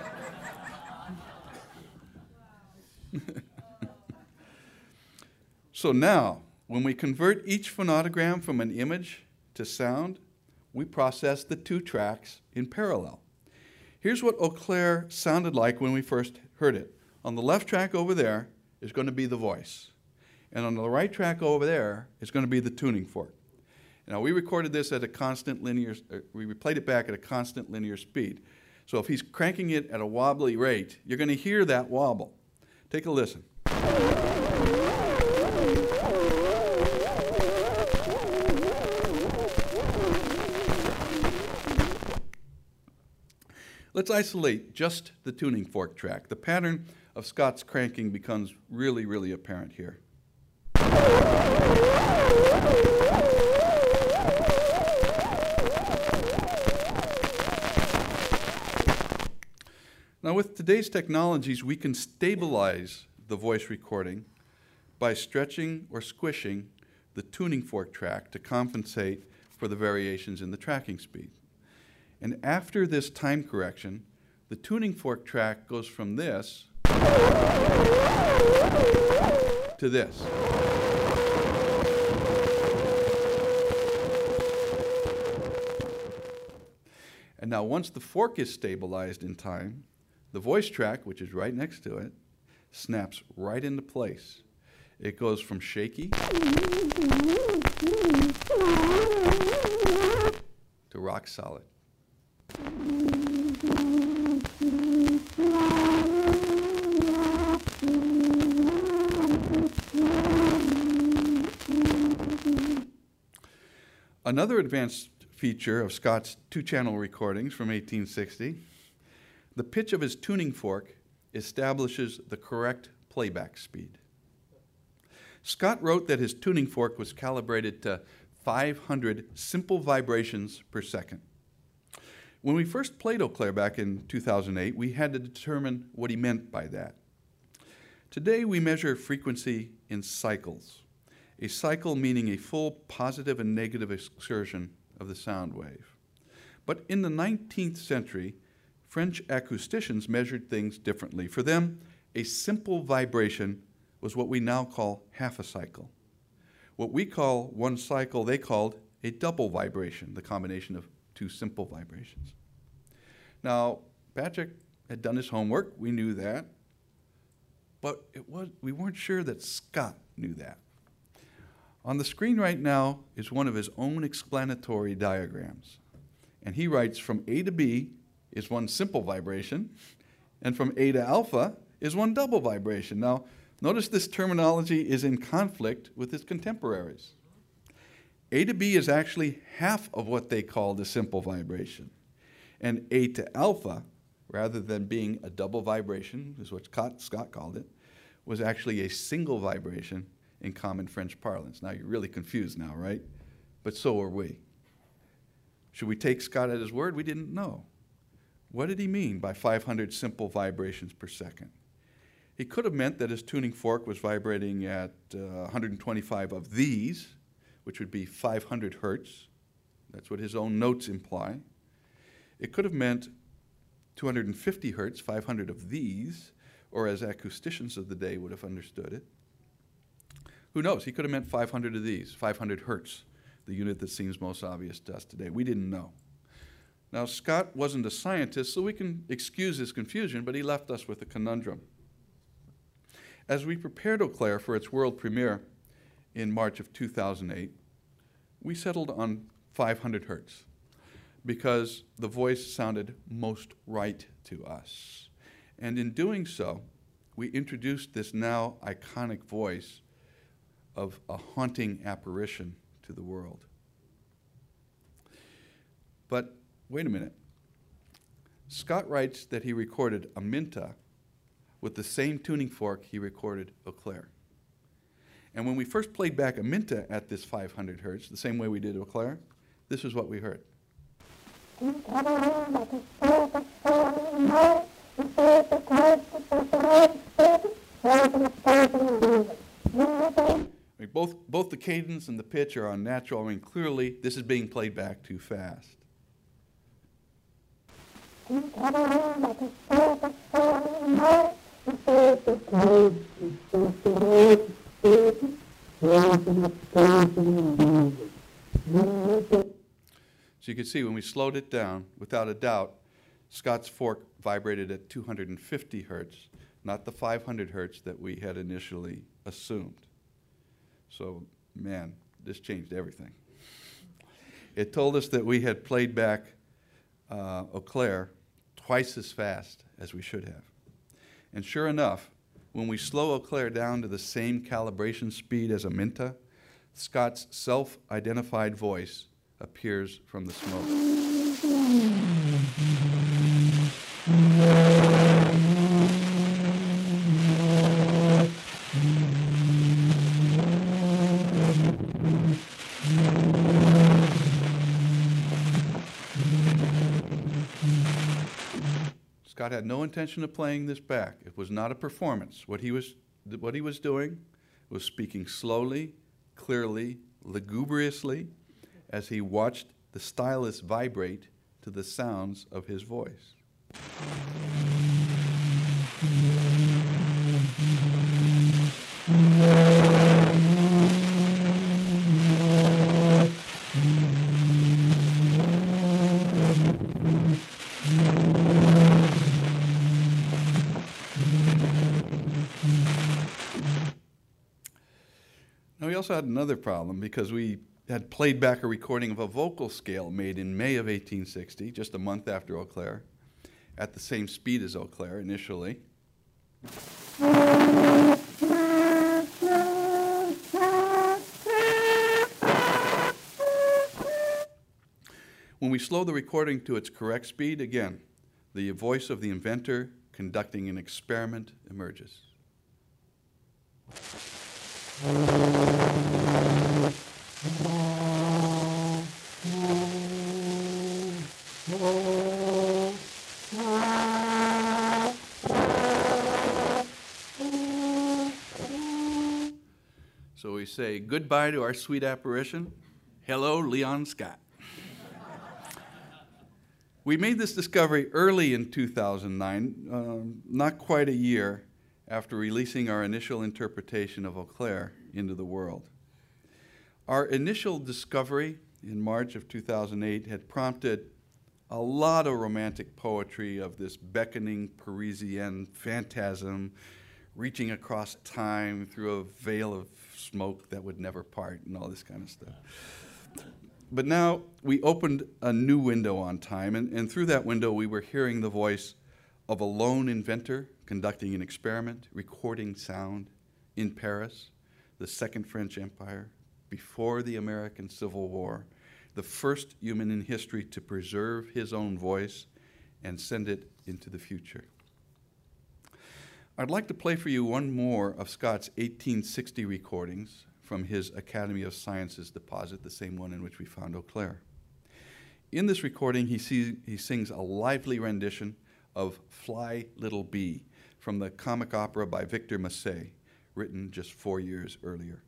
So now, when we convert each phonotogram from an image to sound, we process the two tracks in parallel. Here's what Auclair sounded like when we first heard it. On the left track over there is going to be the voice. And on the right track over there is going to be the tuning fork. Now, we recorded this at a constant linear, we played it back at a constant linear speed. So if he's cranking it at a wobbly rate, you're going to hear that wobble. Take a listen. Let's isolate just the tuning fork track. The pattern of Scott's cranking becomes really, really apparent here. Now, with today's technologies, we can stabilize the voice recording by stretching or squishing the tuning fork track to compensate for the variations in the tracking speed. And after this time correction, the tuning fork track goes from this to this. And now once the fork is stabilized in time, the voice track, which is right next to it, snaps right into place. It goes from shaky to rock solid. Another advanced feature of Scott's two-channel recordings from 1860, the pitch of his tuning fork establishes the correct playback speed. Scott wrote that his tuning fork was calibrated to 500 simple vibrations per second. When we first played Auclair back in 2008, we had to determine what he meant by that. Today we measure frequency in cycles. A cycle meaning a full positive and negative excursion of the sound wave. But in the 19th century, French acousticians measured things differently. For them, a simple vibration was what we now call half a cycle. What we call one cycle, they called a double vibration, the combination of two simple vibrations. Now, Patrick had done his homework, we knew that, but we weren't sure that Scott knew that. On the screen right now is one of his own explanatory diagrams. And he writes from A to B is one simple vibration, and from A to alpha is one double vibration. Now, notice this terminology is in conflict with his contemporaries. A to B is actually half of what they called a simple vibration. And A to alpha, rather than being a double vibration, is what Scott called it, was actually a single vibration in common French parlance. Now, you're really confused now, right? But so are we. Should we take Scott at his word? We didn't know. What did he mean by 500 simple vibrations per second? He could have meant that his tuning fork was vibrating at 125 of these, which would be 500 hertz. That's what his own notes imply. It could have meant 250 hertz, 500 of these, or as acousticians of the day would have understood it. Who knows? He could have meant 500 of these, 500 hertz, the unit that seems most obvious to us today. We didn't know. Now, Scott wasn't a scientist, so we can excuse his confusion, but he left us with a conundrum. As we prepared Eau Claire for its world premiere in March of 2008, we settled on 500 hertz because the voice sounded most right to us. And in doing so, we introduced this now iconic voice of a haunting apparition to the world. But wait a minute. Scott writes that he recorded a Minta with the same tuning fork he recorded Eau Claire. And when we first played back a Minta at this 500 hertz, the same way we did Eau Claire, this is what we heard. Both the cadence and the pitch are unnatural. I mean, clearly, this is being played back too fast. So you can see when we slowed it down, without a doubt, Scott's fork vibrated at 250 hertz, not the 500 hertz that we had initially assumed. So, man, this changed everything. It told us that we had played back Eau Claire twice as fast as we should have. And sure enough, when we slow Eau Claire down to the same calibration speed as a Minta, Scott's self-identified voice appears from the smoke. Scott had no intention of playing this back. It was not a performance. What he was doing was speaking slowly, clearly, lugubriously, as he watched the stylus vibrate to the sounds of his voice. Now, we also had another problem because we had played back a recording of a vocal scale made in May of 1860, just a month after Eau Claire, at the same speed as Eau Claire initially. When we slow the recording to its correct speed, again, the voice of the inventor conducting an experiment emerges. So we say goodbye to our sweet apparition. Hello, Leon Scott. We made this discovery early in 2009, not quite a year after releasing our initial interpretation of Eau Claire into the world. Our initial discovery in March of 2008 had prompted a lot of romantic poetry of this beckoning Parisienne phantasm reaching across time through a veil of smoke that would never part and all this kind of stuff. But now we opened a new window on time, and through that window we were hearing the voice of a lone inventor conducting an experiment, recording sound in Paris, the Second French Empire, before the American Civil War, the first human in history to preserve his own voice and send it into the future. I'd like to play for you one more of Scott's 1860 recordings from his Academy of Sciences deposit, the same one in which we found Eau Claire. In this recording, he sings a lively rendition of Fly, Little Bee from the comic opera by Victor Massé, written just 4 years earlier.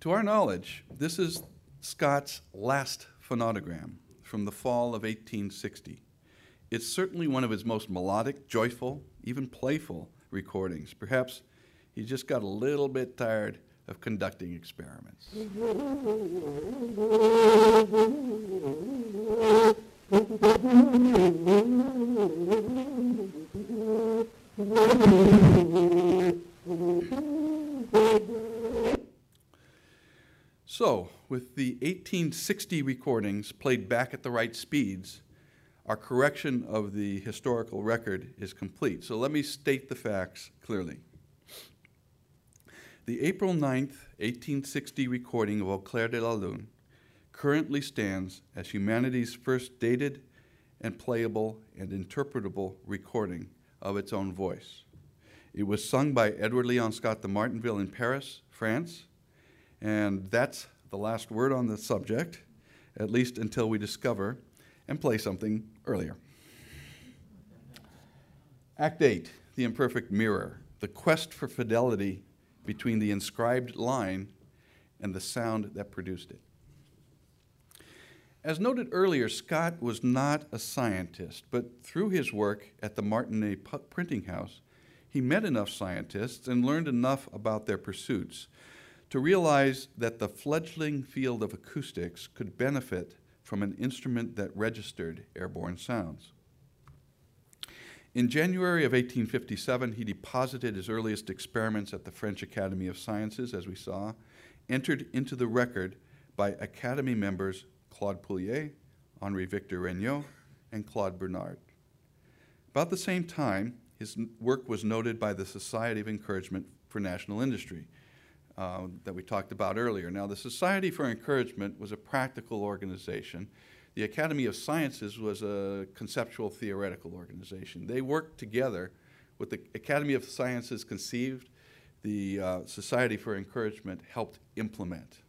To our knowledge, this is Scott's last phonogram from the fall of 1860. It's certainly one of his most melodic, joyful, even playful recordings. Perhaps he just got a little bit tired of conducting experiments. So, with the 1860 recordings played back at the right speeds, our correction of the historical record is complete. So let me state the facts clearly. The April 9th, 1860 recording of Au Clair de la Lune currently stands as humanity's first dated and playable and interpretable recording of its own voice. It was sung by Edward Leon Scott de Martinville in Paris, France, and that's the last word on the subject, at least until we discover and play something earlier. Act 8, The Imperfect Mirror, the quest for fidelity between the inscribed line and the sound that produced it. As noted earlier, Scott was not a scientist, but through his work at the Martinet Printing House, he met enough scientists and learned enough about their pursuits to realize that the fledgling field of acoustics could benefit from an instrument that registered airborne sounds. In January of 1857, he deposited his earliest experiments at the French Academy of Sciences, as we saw, entered into the record by Academy members Claude Pouillet, Henri Victor Regnault, and Claude Bernard. About the same time, his work was noted by the Society of Encouragement for National Industry that we talked about earlier. Now, the Society for Encouragement was a practical organization. The Academy of Sciences was a conceptual theoretical organization. They worked together. What the Academy of Sciences conceived, the Society for Encouragement helped implement.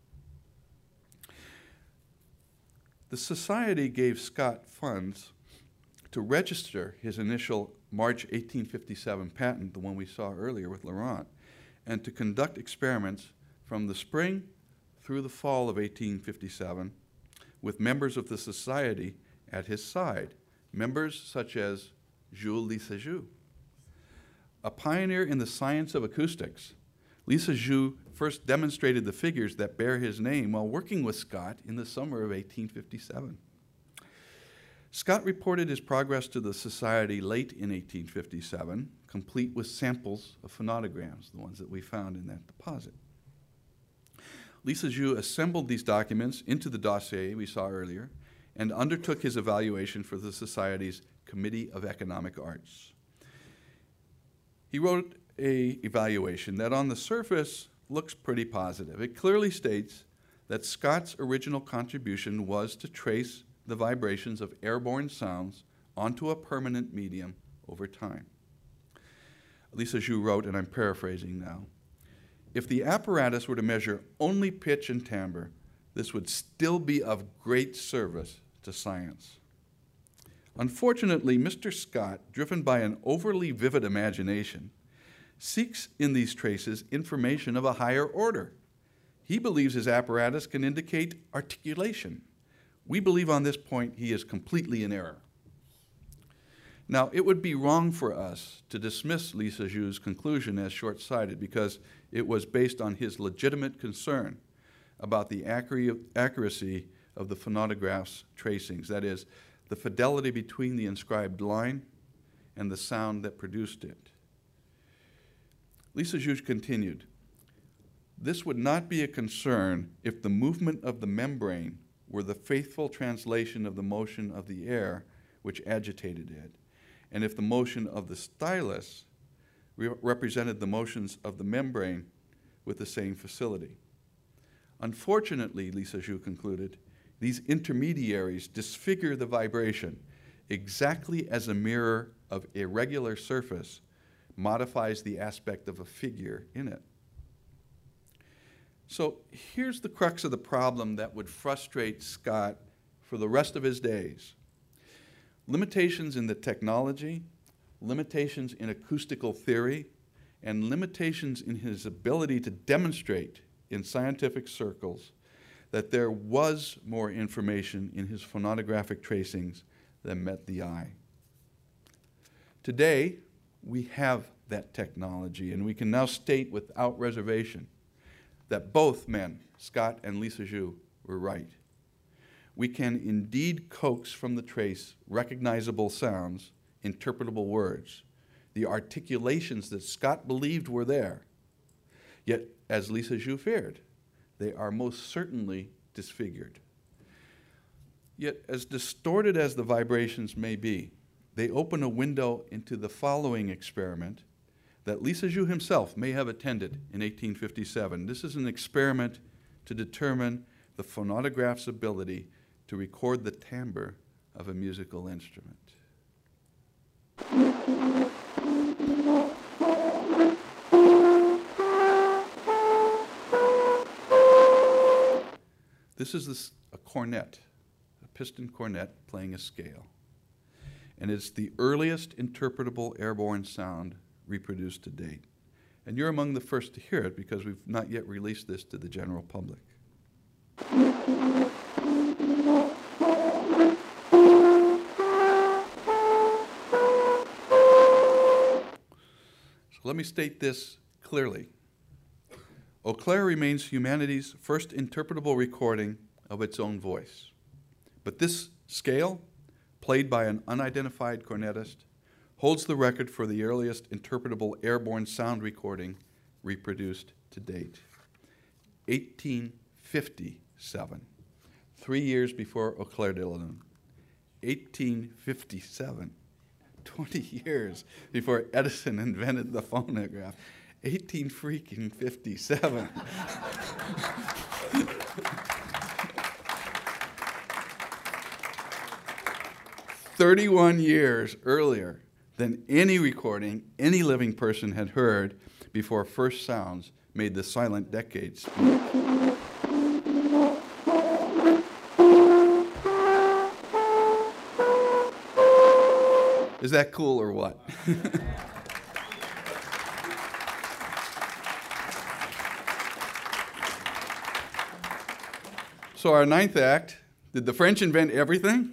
The Society gave Scott funds to register his initial March 1857 patent, the one we saw earlier with Laurent, and to conduct experiments from the spring through the fall of 1857 with members of the Society at his side, members such as Jules Lissajous. A pioneer in the science of acoustics, Lissajous first demonstrated the figures that bear his name while working with Scott in the summer of 1857. Scott reported his progress to the Society late in 1857, complete with samples of phonograms, the ones that we found in that deposit. Lissajous assembled these documents into the dossier we saw earlier and undertook his evaluation for the Society's Committee of Economic Arts. He wrote an evaluation that on the surface looks pretty positive. It clearly states that Scott's original contribution was to trace the vibrations of airborne sounds onto a permanent medium over time. Lissajous wrote, and I'm paraphrasing now, if the apparatus were to measure only pitch and timbre, this would still be of great service to science. Unfortunately, Mr. Scott, driven by an overly vivid imagination, seeks in these traces information of a higher order. He believes his apparatus can indicate articulation. We believe on this point he is completely in error. Now, it would be wrong for us to dismiss Lissajous' conclusion as short-sighted because it was based on his legitimate concern about the accuracy of the phonograph's tracings, that is, the fidelity between the inscribed line and the sound that produced it. Lissajous continued, this would not be a concern if the movement of the membrane were the faithful translation of the motion of the air which agitated it, and if the motion of the stylus represented the motions of the membrane with the same facility. Unfortunately, Lissajous concluded, these intermediaries disfigure the vibration exactly as a mirror of irregular surface modifies the aspect of a figure in it. So here's the crux of the problem that would frustrate Scott for the rest of his days. Limitations in the technology, limitations in acoustical theory, and limitations in his ability to demonstrate in scientific circles that there was more information in his phonographic tracings than met the eye. Today, we have that technology, and we can now state without reservation that both men, Scott and Lissajous, were right. We can indeed coax from the trace recognizable sounds, interpretable words, the articulations that Scott believed were there. Yet, as Lissajous feared, they are most certainly disfigured. Yet, as distorted as the vibrations may be, they open a window into the following experiment that Lissajous himself may have attended in 1857. This is an experiment to determine the phonograph's ability to record the timbre of a musical instrument. This is a cornet, a piston cornet playing a scale. And it's the earliest interpretable airborne sound reproduced to date. And you're among the first to hear it because we've not yet released this to the general public. So let me state this clearly. Eau Claire remains humanity's first interpretable recording of its own voice. But this scale, played by an unidentified cornetist, holds the record for the earliest interpretable airborne sound recording reproduced to date. 1857, 3 years before Eau Claire de la Lune. 1857, 20 years before Edison invented the phonograph. 1857. 31 years earlier than any recording any living person had heard before first sounds made the silent decade speak. Is that cool or what? So our ninth act, did the French invent everything?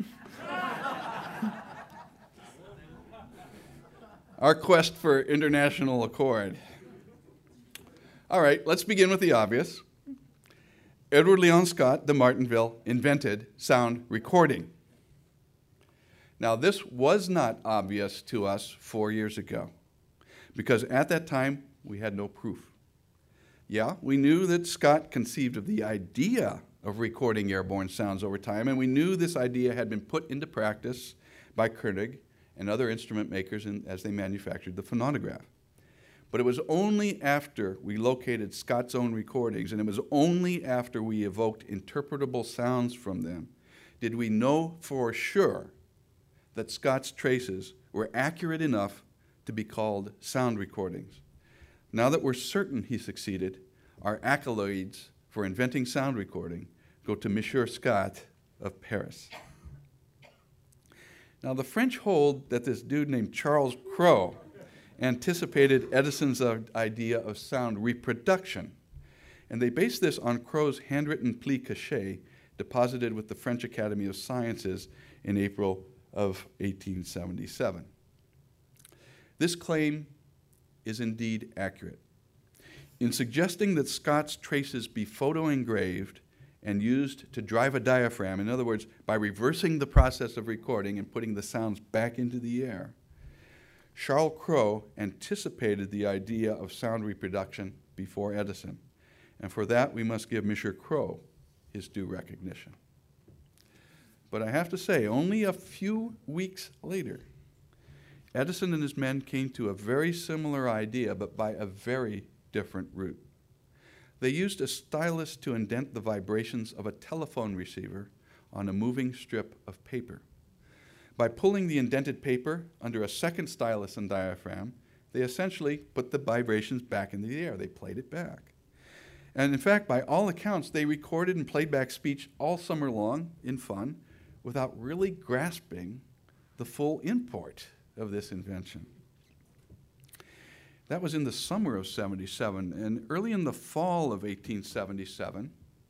Our quest for international accord. All right, let's begin with the obvious. Edward Leon Scott de Martinville invented sound recording. Now, this was not obvious to us 4 years ago, because at that time, we had no proof. Yeah, we knew that Scott conceived of the idea of recording airborne sounds over time, and we knew this idea had been put into practice by Koenig and other instrument makers as they manufactured the phonograph. But it was only after we located Scott's own recordings, and it was only after we evoked interpretable sounds from them, did we know for sure that Scott's traces were accurate enough to be called sound recordings. Now that we're certain he succeeded, our accolades for inventing sound recording go to Monsieur Scott of Paris. Now, the French hold that this dude named Charles Cros anticipated Edison's idea of sound reproduction, and they based this on Cros's handwritten pli caché deposited with the French Academy of Sciences in April of 1877. This claim is indeed accurate. In suggesting that Scott's traces be photo-engraved and used to drive a diaphragm, in other words, by reversing the process of recording and putting the sounds back into the air, Charles Cros anticipated the idea of sound reproduction before Edison, and for that we must give Monsieur Cros his due recognition. But I have to say, only a few weeks later, Edison and his men came to a very similar idea, but by a very different route. They used a stylus to indent the vibrations of a telephone receiver on a moving strip of paper. By pulling the indented paper under a second stylus and diaphragm, they essentially put the vibrations back into the air. They played it back. And in fact, by all accounts, they recorded and played back speech all summer long in fun without really grasping the full import of this invention. That was in the summer of 77. And early in the fall of 1877,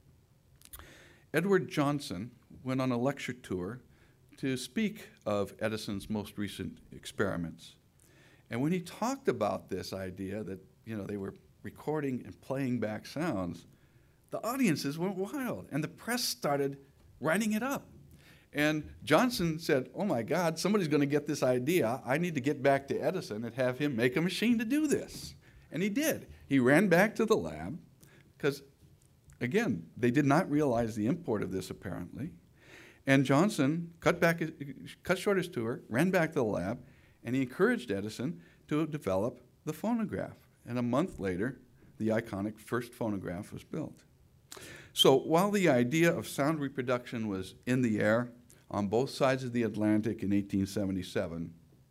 Edward Johnson went on a lecture tour to speak of Edison's most recent experiments. And when he talked about this idea that, they were recording and playing back sounds, the audiences went wild, and the press started writing it up. And Johnson said, oh my God, somebody's going to get this idea. I need to get back to Edison and have him make a machine to do this. And he did. He ran back to the lab because, again, they did not realize the import of this apparently. And Johnson cut short his tour, ran back to the lab, and he encouraged Edison to develop the phonograph. And a month later, the iconic first phonograph was built. So while the idea of sound reproduction was in the air on both sides of the Atlantic in 1877,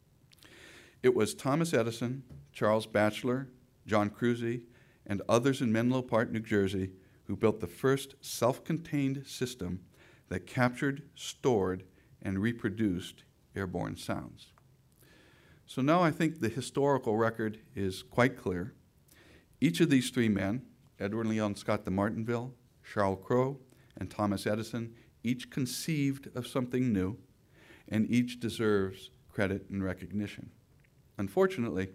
it was Thomas Edison, Charles Batchelor, John Cruzy, and others in Menlo Park, New Jersey, who built the first self-contained system that captured, stored, and reproduced airborne sounds. So now I think the historical record is quite clear. Each of these three men, Edward Leon Scott de Martinville, Charles Cros, and Thomas Edison, each conceived of something new, and each deserves credit and recognition. Unfortunately,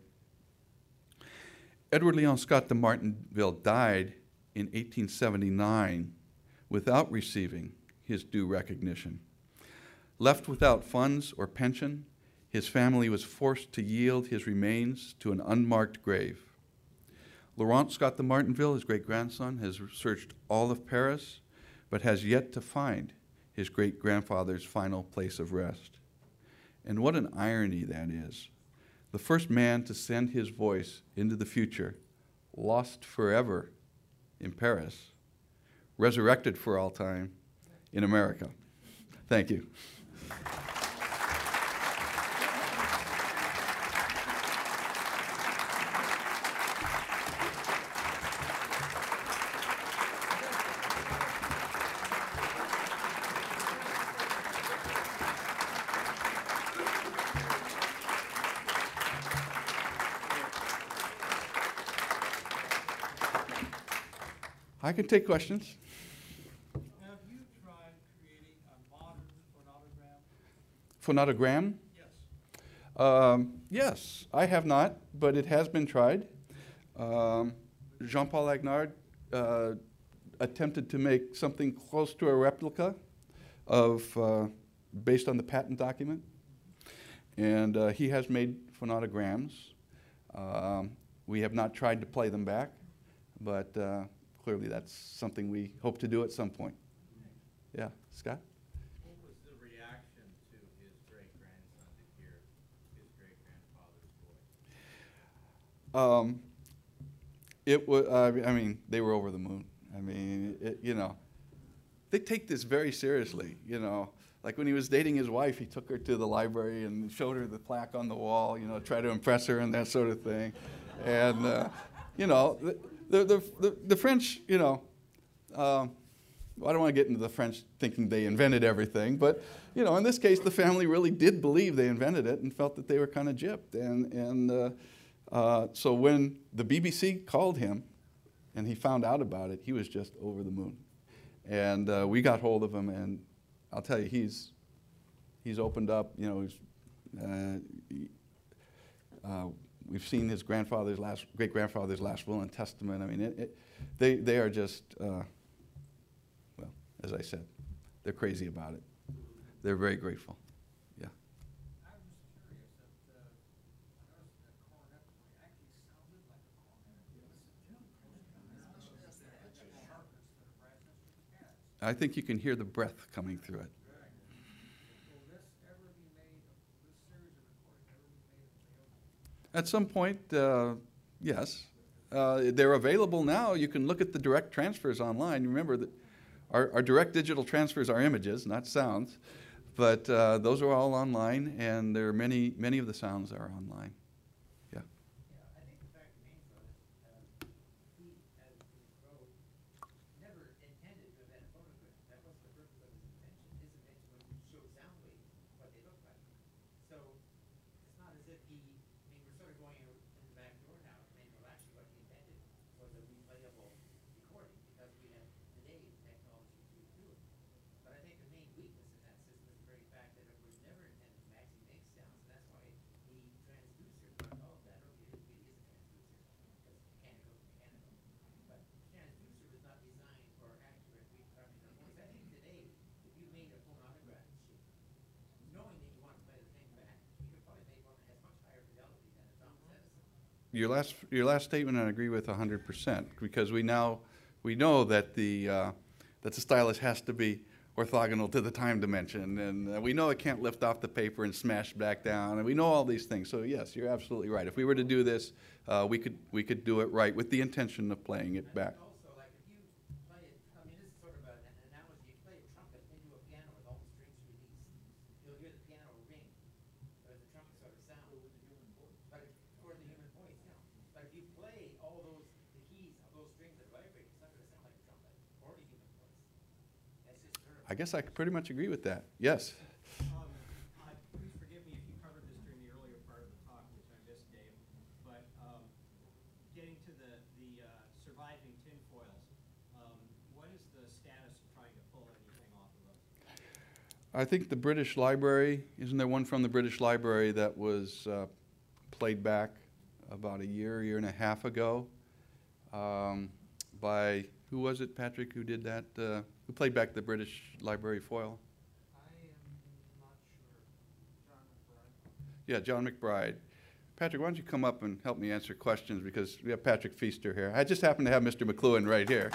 Edward Leon Scott de Martinville died in 1879 without receiving his due recognition. Left without funds or pension, his family was forced to yield his remains to an unmarked grave. Laurent Scott de Martinville, his great-grandson, has searched all of Paris, but has yet to find his great-grandfather's final place of rest. And what an irony that is. The first man to send his voice into the future, lost forever in Paris, resurrected for all time in America. Thank you. I can take questions. Have you tried creating a modern phonogram? Phonogram? Yes. Yes, I have not, but it has been tried. Jean-Paul Agnard attempted to make something close to a replica of, based on the patent document. And he has made phonograms. We have not tried to play them back, but clearly that's something we hope to do at some point. Yeah, Scott? What was the reaction to his great-grandson to hear his great-grandfather's voice? It was, I mean, they were over the moon. I mean, they take this very seriously, Like when he was dating his wife, he took her to the library and showed her the plaque on the wall, try to impress her and that sort of thing. And, the French, I don't want to get into the French thinking they invented everything, but, in this case, the family really did believe they invented it and felt that they were kind of gypped. And so when the BBC called him and he found out about it, he was just over the moon. And we got hold of him, and I'll tell you, he's opened up. We've seen his great-grandfather's last will and testament. I mean, they are just, well, as I said, they're crazy about it. They're very grateful. Yeah. I was just curious that I noticed that cornet actually sounded like a cornet. I think you can hear the breath coming through it. Will this ever be made, this series of recordings ever be made available? At some point, yes. They're available now. You can look at the direct transfers online. Remember that our direct digital transfers are images, not sounds. But those are all online, and there are many of the sounds are online. Yeah. Yeah, I think the fact remains, though, that he, as Rowe, never intended to invent a phonograph. That wasn't the purpose of his invention. His invention was to show sound waves, what they look like. So it's not as if we're sort of going in the back door now. your last statement I agree with 100%, because we know that the stylus has to be orthogonal to the time dimension, and we know it can't lift off the paper and smash back down, and we know all these things. So yes, you're absolutely right. If we were to do this, we could do it right with the intention of playing it back. Also, like if you play it, I mean, this is sort of an analogy. You play a trumpet into a piano with all the strings released, you'll hear the piano ring, or the trumpet sort of sound. For the human voice. But for the human voice, yeah. But if you play all the keys of those strings that vibrate, it's not going to sound like a trumpet or the human voice. That's just sort of. I guess I could pretty much agree with that. Yes. Please forgive me if you covered this during the earlier part of the talk, which I missed, Dave. But getting to the surviving tinfoils, what is the status of trying to pull anything off of those? I think the British Library, isn't there one from the British Library that was played back about a year and a half ago by, who was it, Patrick, who did that? Who played back the British Library foil? I am not sure. John McBride. Yeah, John McBride. Patrick, why don't you come up and help me answer questions, because we have Patrick Feaster here. I just happen to have Mr. McLuhan right here.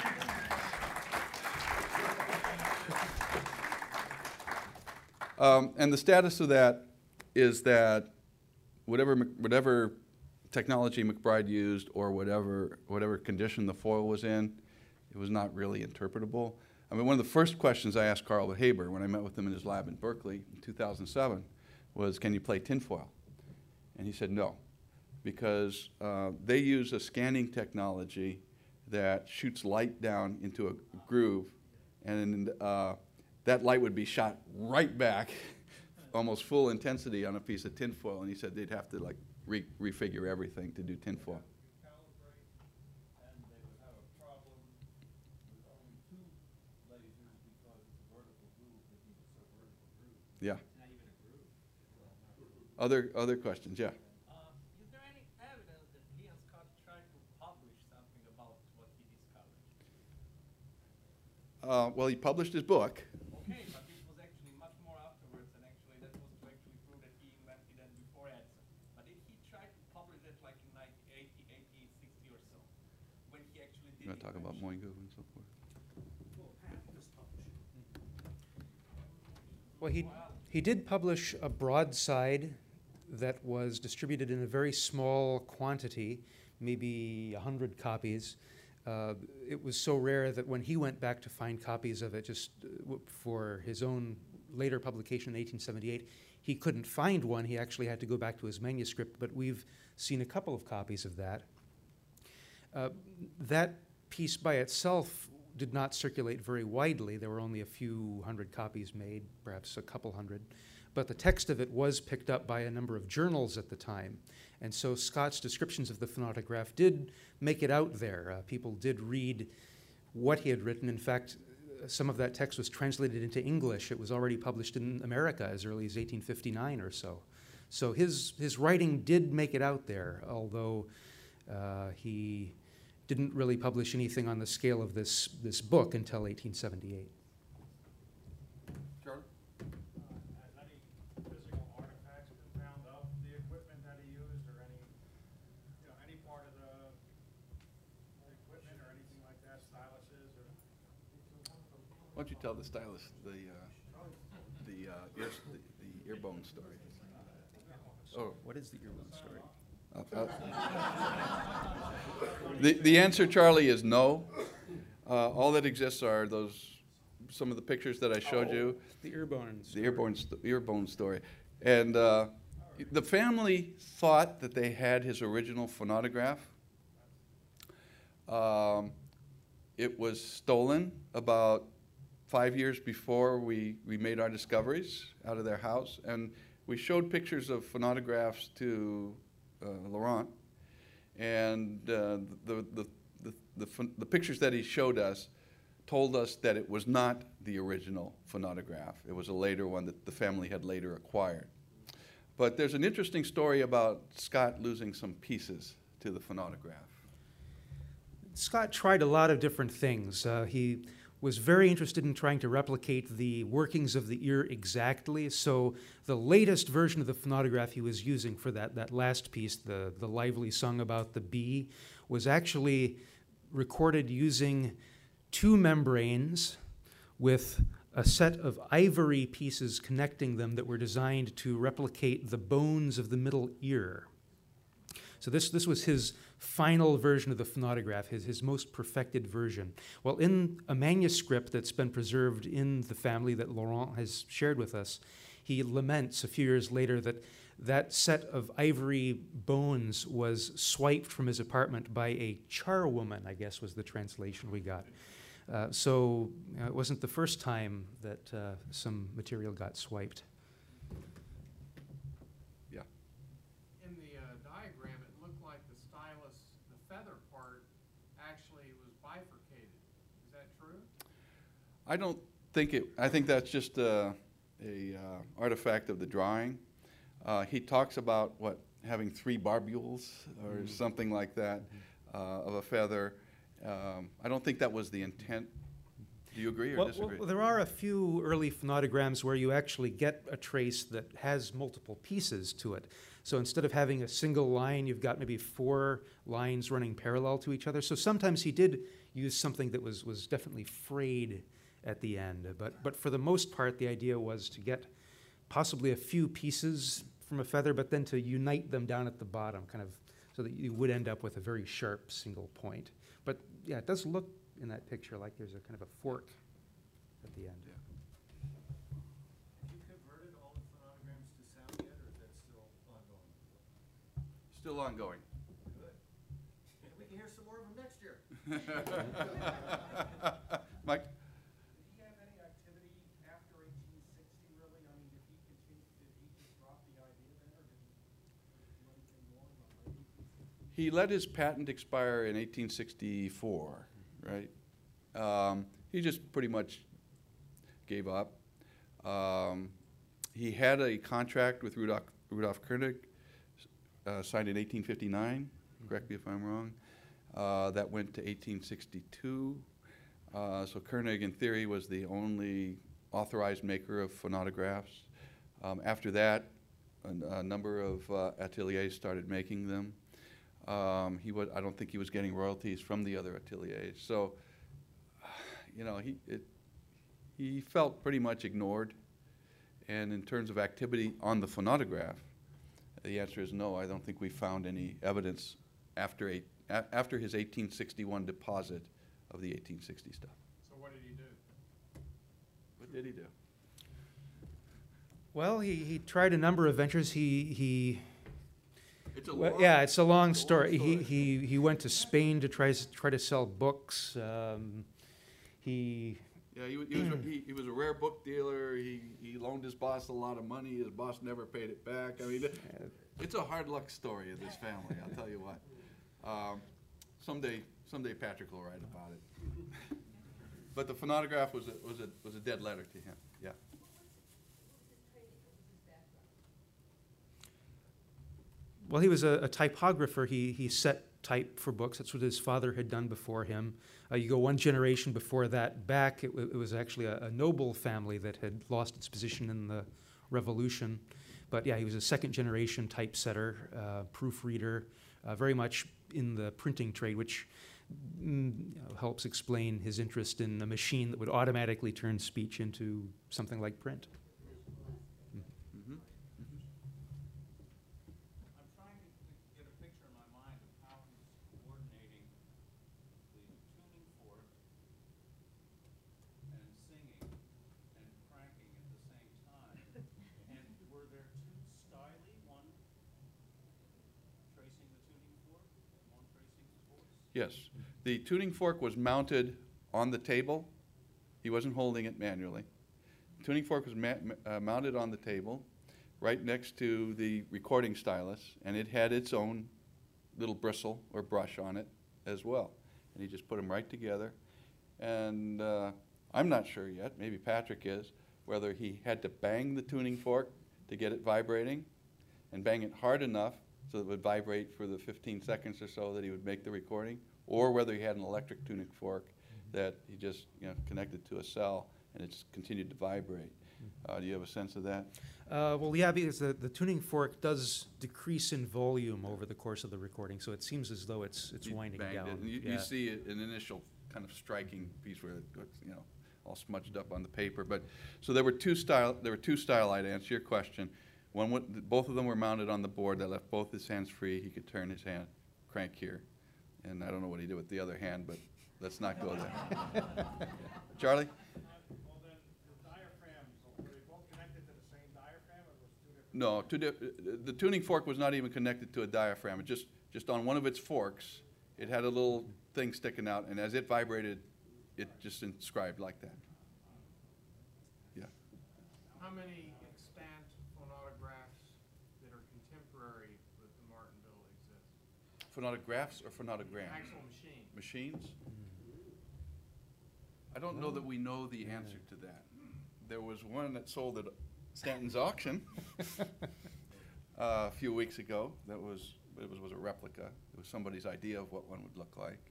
And the status of that is that whatever technology McBride used, or whatever condition the foil was in, it was not really interpretable. I mean, one of the first questions I asked Carl Haber when I met with him in his lab in Berkeley in 2007 was, can you play tinfoil? And he said no, because they use a scanning technology that shoots light down into a groove, and that light would be shot right back, almost full intensity on a piece of tinfoil. And he said they'd have to like refigure everything to do tinfoil. Yeah. Other questions, yeah. Is there any evidence that Leon Scott tried to publish something about what he discovered? Well, he published his book. Okay, but it was actually much more afterwards, and actually that was to actually prove that he invented it before Edison. But did he try to publish it like in 1980, 60 or so, when he actually did? You want to talk about Moingu and so forth? Well, he did publish a broadside that was distributed in a very small quantity, maybe 100 copies. It was so rare that when he went back to find copies of it just for his own later publication in 1878, he couldn't find one. He actually had to go back to his manuscript, but we've seen a couple of copies of that. That piece by itself did not circulate very widely. There were only a few hundred copies made, perhaps a couple hundred. But the text of it was picked up by a number of journals at the time. And so Scott's descriptions of the phonautograph did make it out there. People did read what he had written. In fact, some of that text was translated into English. It was already published in America as early as 1859 or so. So his writing did make it out there, although he didn't really publish anything on the scale of this book until 1878. Charlie? Has any physical artifacts been found of the equipment that he used, or any part of the equipment or anything like that, styluses or? Why don't you tell the stylus the earbone story? Oh, What is the earbone story? The answer, Charlie, is no. All that exists are some of the pictures that I showed you. The earbone story. The earbone story. And the family thought that they had his original phonautograph. It was stolen about 5 years before we made our discoveries out of their house. And we showed pictures of phonautographs to Laurent, and the pictures that he showed us told us that it was not the original phonautograph. It was a later one that the family had later acquired. But there's an interesting story about Scott losing some pieces to the phonautograph. Scott tried a lot of different things. was very interested in trying to replicate the workings of the ear exactly. So the latest version of the phonautograph he was using for that last piece, the lively song about the bee, was actually recorded using two membranes with a set of ivory pieces connecting them that were designed to replicate the bones of the middle ear. So this was his final version of the phonautograph, his most perfected version. Well, in a manuscript that's been preserved in the family that Laurent has shared with us, he laments a few years later that that set of ivory bones was swiped from his apartment by a charwoman, I guess was the translation we got. So it wasn't the first time that some material got swiped. Yeah. In the diagram, it looked like the stylus, the feather part, actually was bifurcated. Is that true? I don't think it. I think that's just a artifact of the drawing. He talks about having three barbules or something like that of a feather. I don't think that was the intent. Do you agree or disagree? Well, there are a few early phonautograms where you actually get a trace that has multiple pieces to it. So instead of having a single line, you've got maybe 4 lines running parallel to each other. So sometimes he did use something that was definitely frayed at the end. But for the most part, the idea was to get possibly a few pieces from a feather, but then to unite them down at the bottom, kind of so that you would end up with a very sharp single point. But yeah, it does look in that picture like there's a kind of a fork at the end. Yeah. Have you converted all the phonograms to sound yet, or is that still ongoing? Still ongoing. Good. And we can hear some more of them next year. Mike? Did he have any activity after 1860, really? I mean, did he just drop the idea then, or did he do anything more in the late 1860s? He let his patent expire in 1864, right? He just pretty much gave up. He had a contract with Rudolf Koenig, signed in 1859, correct me if I'm wrong. That went to 1862. So Koenig, in theory, was the only authorized maker of phonautographs. After that, a number of ateliers started making them. I don't think he was getting royalties from the other ateliers. So, you know, he felt pretty much ignored. And in terms of activity on the phonautograph, the answer is no. I don't think we found any evidence after his 1861 deposit of the 1860 stuff. So what did he do? What did he do? Well, he tried a number of ventures. It's a Well, long, yeah, it's a long long story. story. He went to Spain to try to sell books. Yeah, he was a rare book dealer. He loaned his boss a lot of money. His boss never paid it back. I mean, it's a hard luck story of this family. I'll tell you what. Someday Patrick will write about it. But the phonautograph was a dead letter to him. Yeah. Well, he was a typographer. He set type for books. That's what his father had done before him. You go one generation before that back, it was actually a noble family that had lost its position in the Revolution. But yeah, he was a second generation typesetter, proofreader, very much in the printing trade, which helps explain his interest in a machine that would automatically turn speech into something like print. Mm-hmm. I'm trying to get a picture in my mind of how he's coordinating the tuning fork and singing and cranking at the same time. And were there two styli, one tracing the tuning fork and one tracing his voice? Yes. The tuning fork was mounted on the table. He wasn't holding it manually. The tuning fork was mounted on the table right next to the recording stylus, and it had its own little bristle or brush on it as well. And he just put them right together. And I'm not sure yet, maybe Patrick is, whether he had to bang the tuning fork to get it vibrating and bang it hard enough so it would vibrate for the 15 seconds or so that he would make the recording, or whether he had an electric tuning fork that he just, connected to a cell and it's continued to vibrate. Do you have a sense of that? Well, yeah, because the tuning fork does decrease in volume over the course of the recording, so it seems as though it's You winding banged down. it, and you Yeah. see an initial kind of striking piece where it goes, all smudged up on the paper. But so there were two style. To answer your question. Both of them were mounted on the board that left both his hands free. He could turn his hand, crank here, and I don't know what he did with the other hand, but let's not go there. Charlie? Well, then, the diaphragms, were they both connected to the same diaphragm, or was two different? No, the tuning fork was not even connected to a diaphragm. It just on one of its forks, it had a little thing sticking out, and as it vibrated, it just inscribed like that. Yeah. How many extant phonographs that are contemporary with the Martinville exist? Phonographs or phonograms? Actual machine. Machines? I don't know that we know the answer to that. There was one that sold at Stanton's auction a few weeks ago. It was a replica. It was somebody's idea of what one would look like.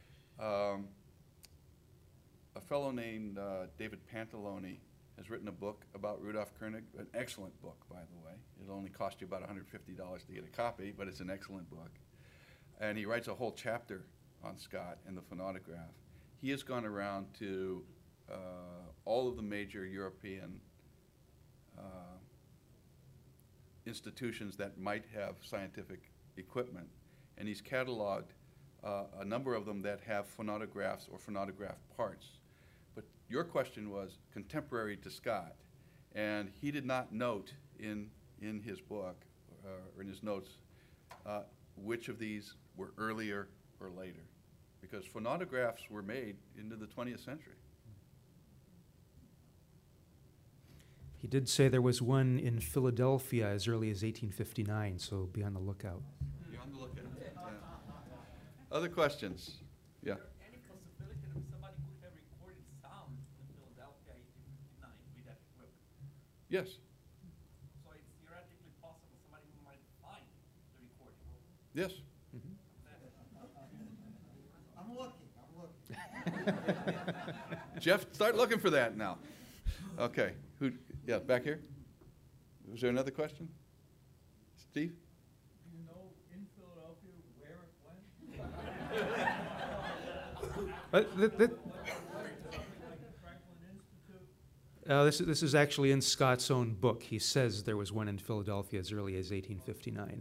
A fellow named David Pantalone has written a book about Rudolf Koenig, an excellent book, by the way. It'll only cost you about $150 to get a copy, but it's an excellent book. And he writes a whole chapter on Scott and the phonautograph. He has gone around to all of the major European institutions that might have scientific equipment, and he's cataloged a number of them that have phonautographs or phonautograph parts. But your question was contemporary to Scott, and he did not note in his book or in his notes which of these were earlier or later, because phonautographs were made into the 20th century. He did say there was one in Philadelphia as early as 1859, so be on the lookout. Be on the lookout. Yeah. Other questions? Yeah. Any possibility that somebody could have recorded sound in Philadelphia 1859 with that equipment? Yes. So it's theoretically possible somebody might find the recording. Yes. I'm looking. Jeff, start looking for that now. Okay. Who? Yeah, back here. Was there another question? Steve? Do you know in Philadelphia where it went? This is actually in Scott's own book. He says there was one in Philadelphia as early as 1859.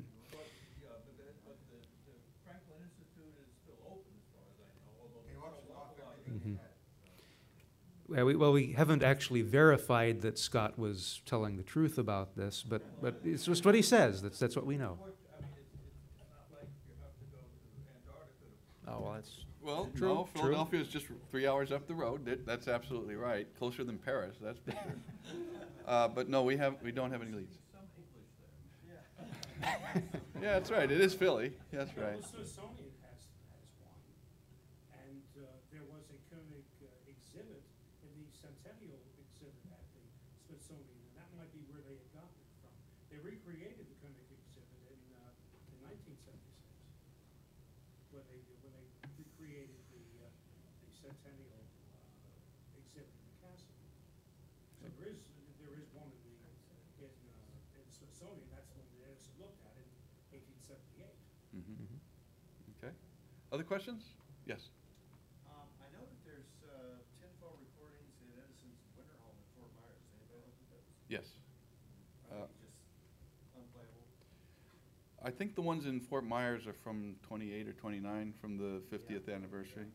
Franklin Institute is still open as far as I know, although They auctioned off everything they had. Well, we haven't actually verified that Scott was telling the truth about this, but it's just what he says. That's what we know. I mean, it's not like you have to go to Antarctica. Oh, well, that's Well, True, no, true. Philadelphia is just 3 hours up the road. That's absolutely right. Closer than Paris, that's for sure. But no, we don't have any leads. Some English there. Yeah, that's right. It is Philly. That's right. The Smithsonian has one, and there was a Koenig exhibit in the Centennial exhibit at the Smithsonian, and that might be where they had gotten it from. They recreated the Koenig exhibit in 1976 when they recreated the Centennial exhibit in the castle. So there is one in the Smithsonian. That's when the Edison looked at in 1878. Okay. Other questions? Yes. I know that there's tinfoil recordings in Edison's winter home in Fort Myers. Anybody know who those? Yes. Are they just unplayable? I think the ones in Fort Myers are from 28 or 29 from the 50th anniversary.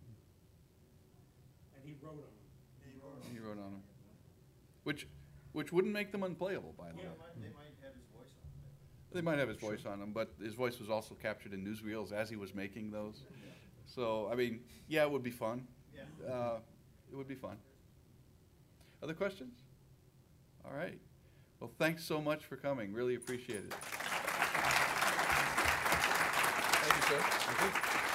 And he wrote on them. He wrote on them. Which wouldn't make them unplayable, by the way. They might have his voice on them. They might have his voice on them, but his voice was also captured in newsreels as he was making those. So, I mean, yeah, it would be fun. Yeah. It would be fun. Other questions? All right. Well, thanks so much for coming. Really appreciate it. Thank you, sir.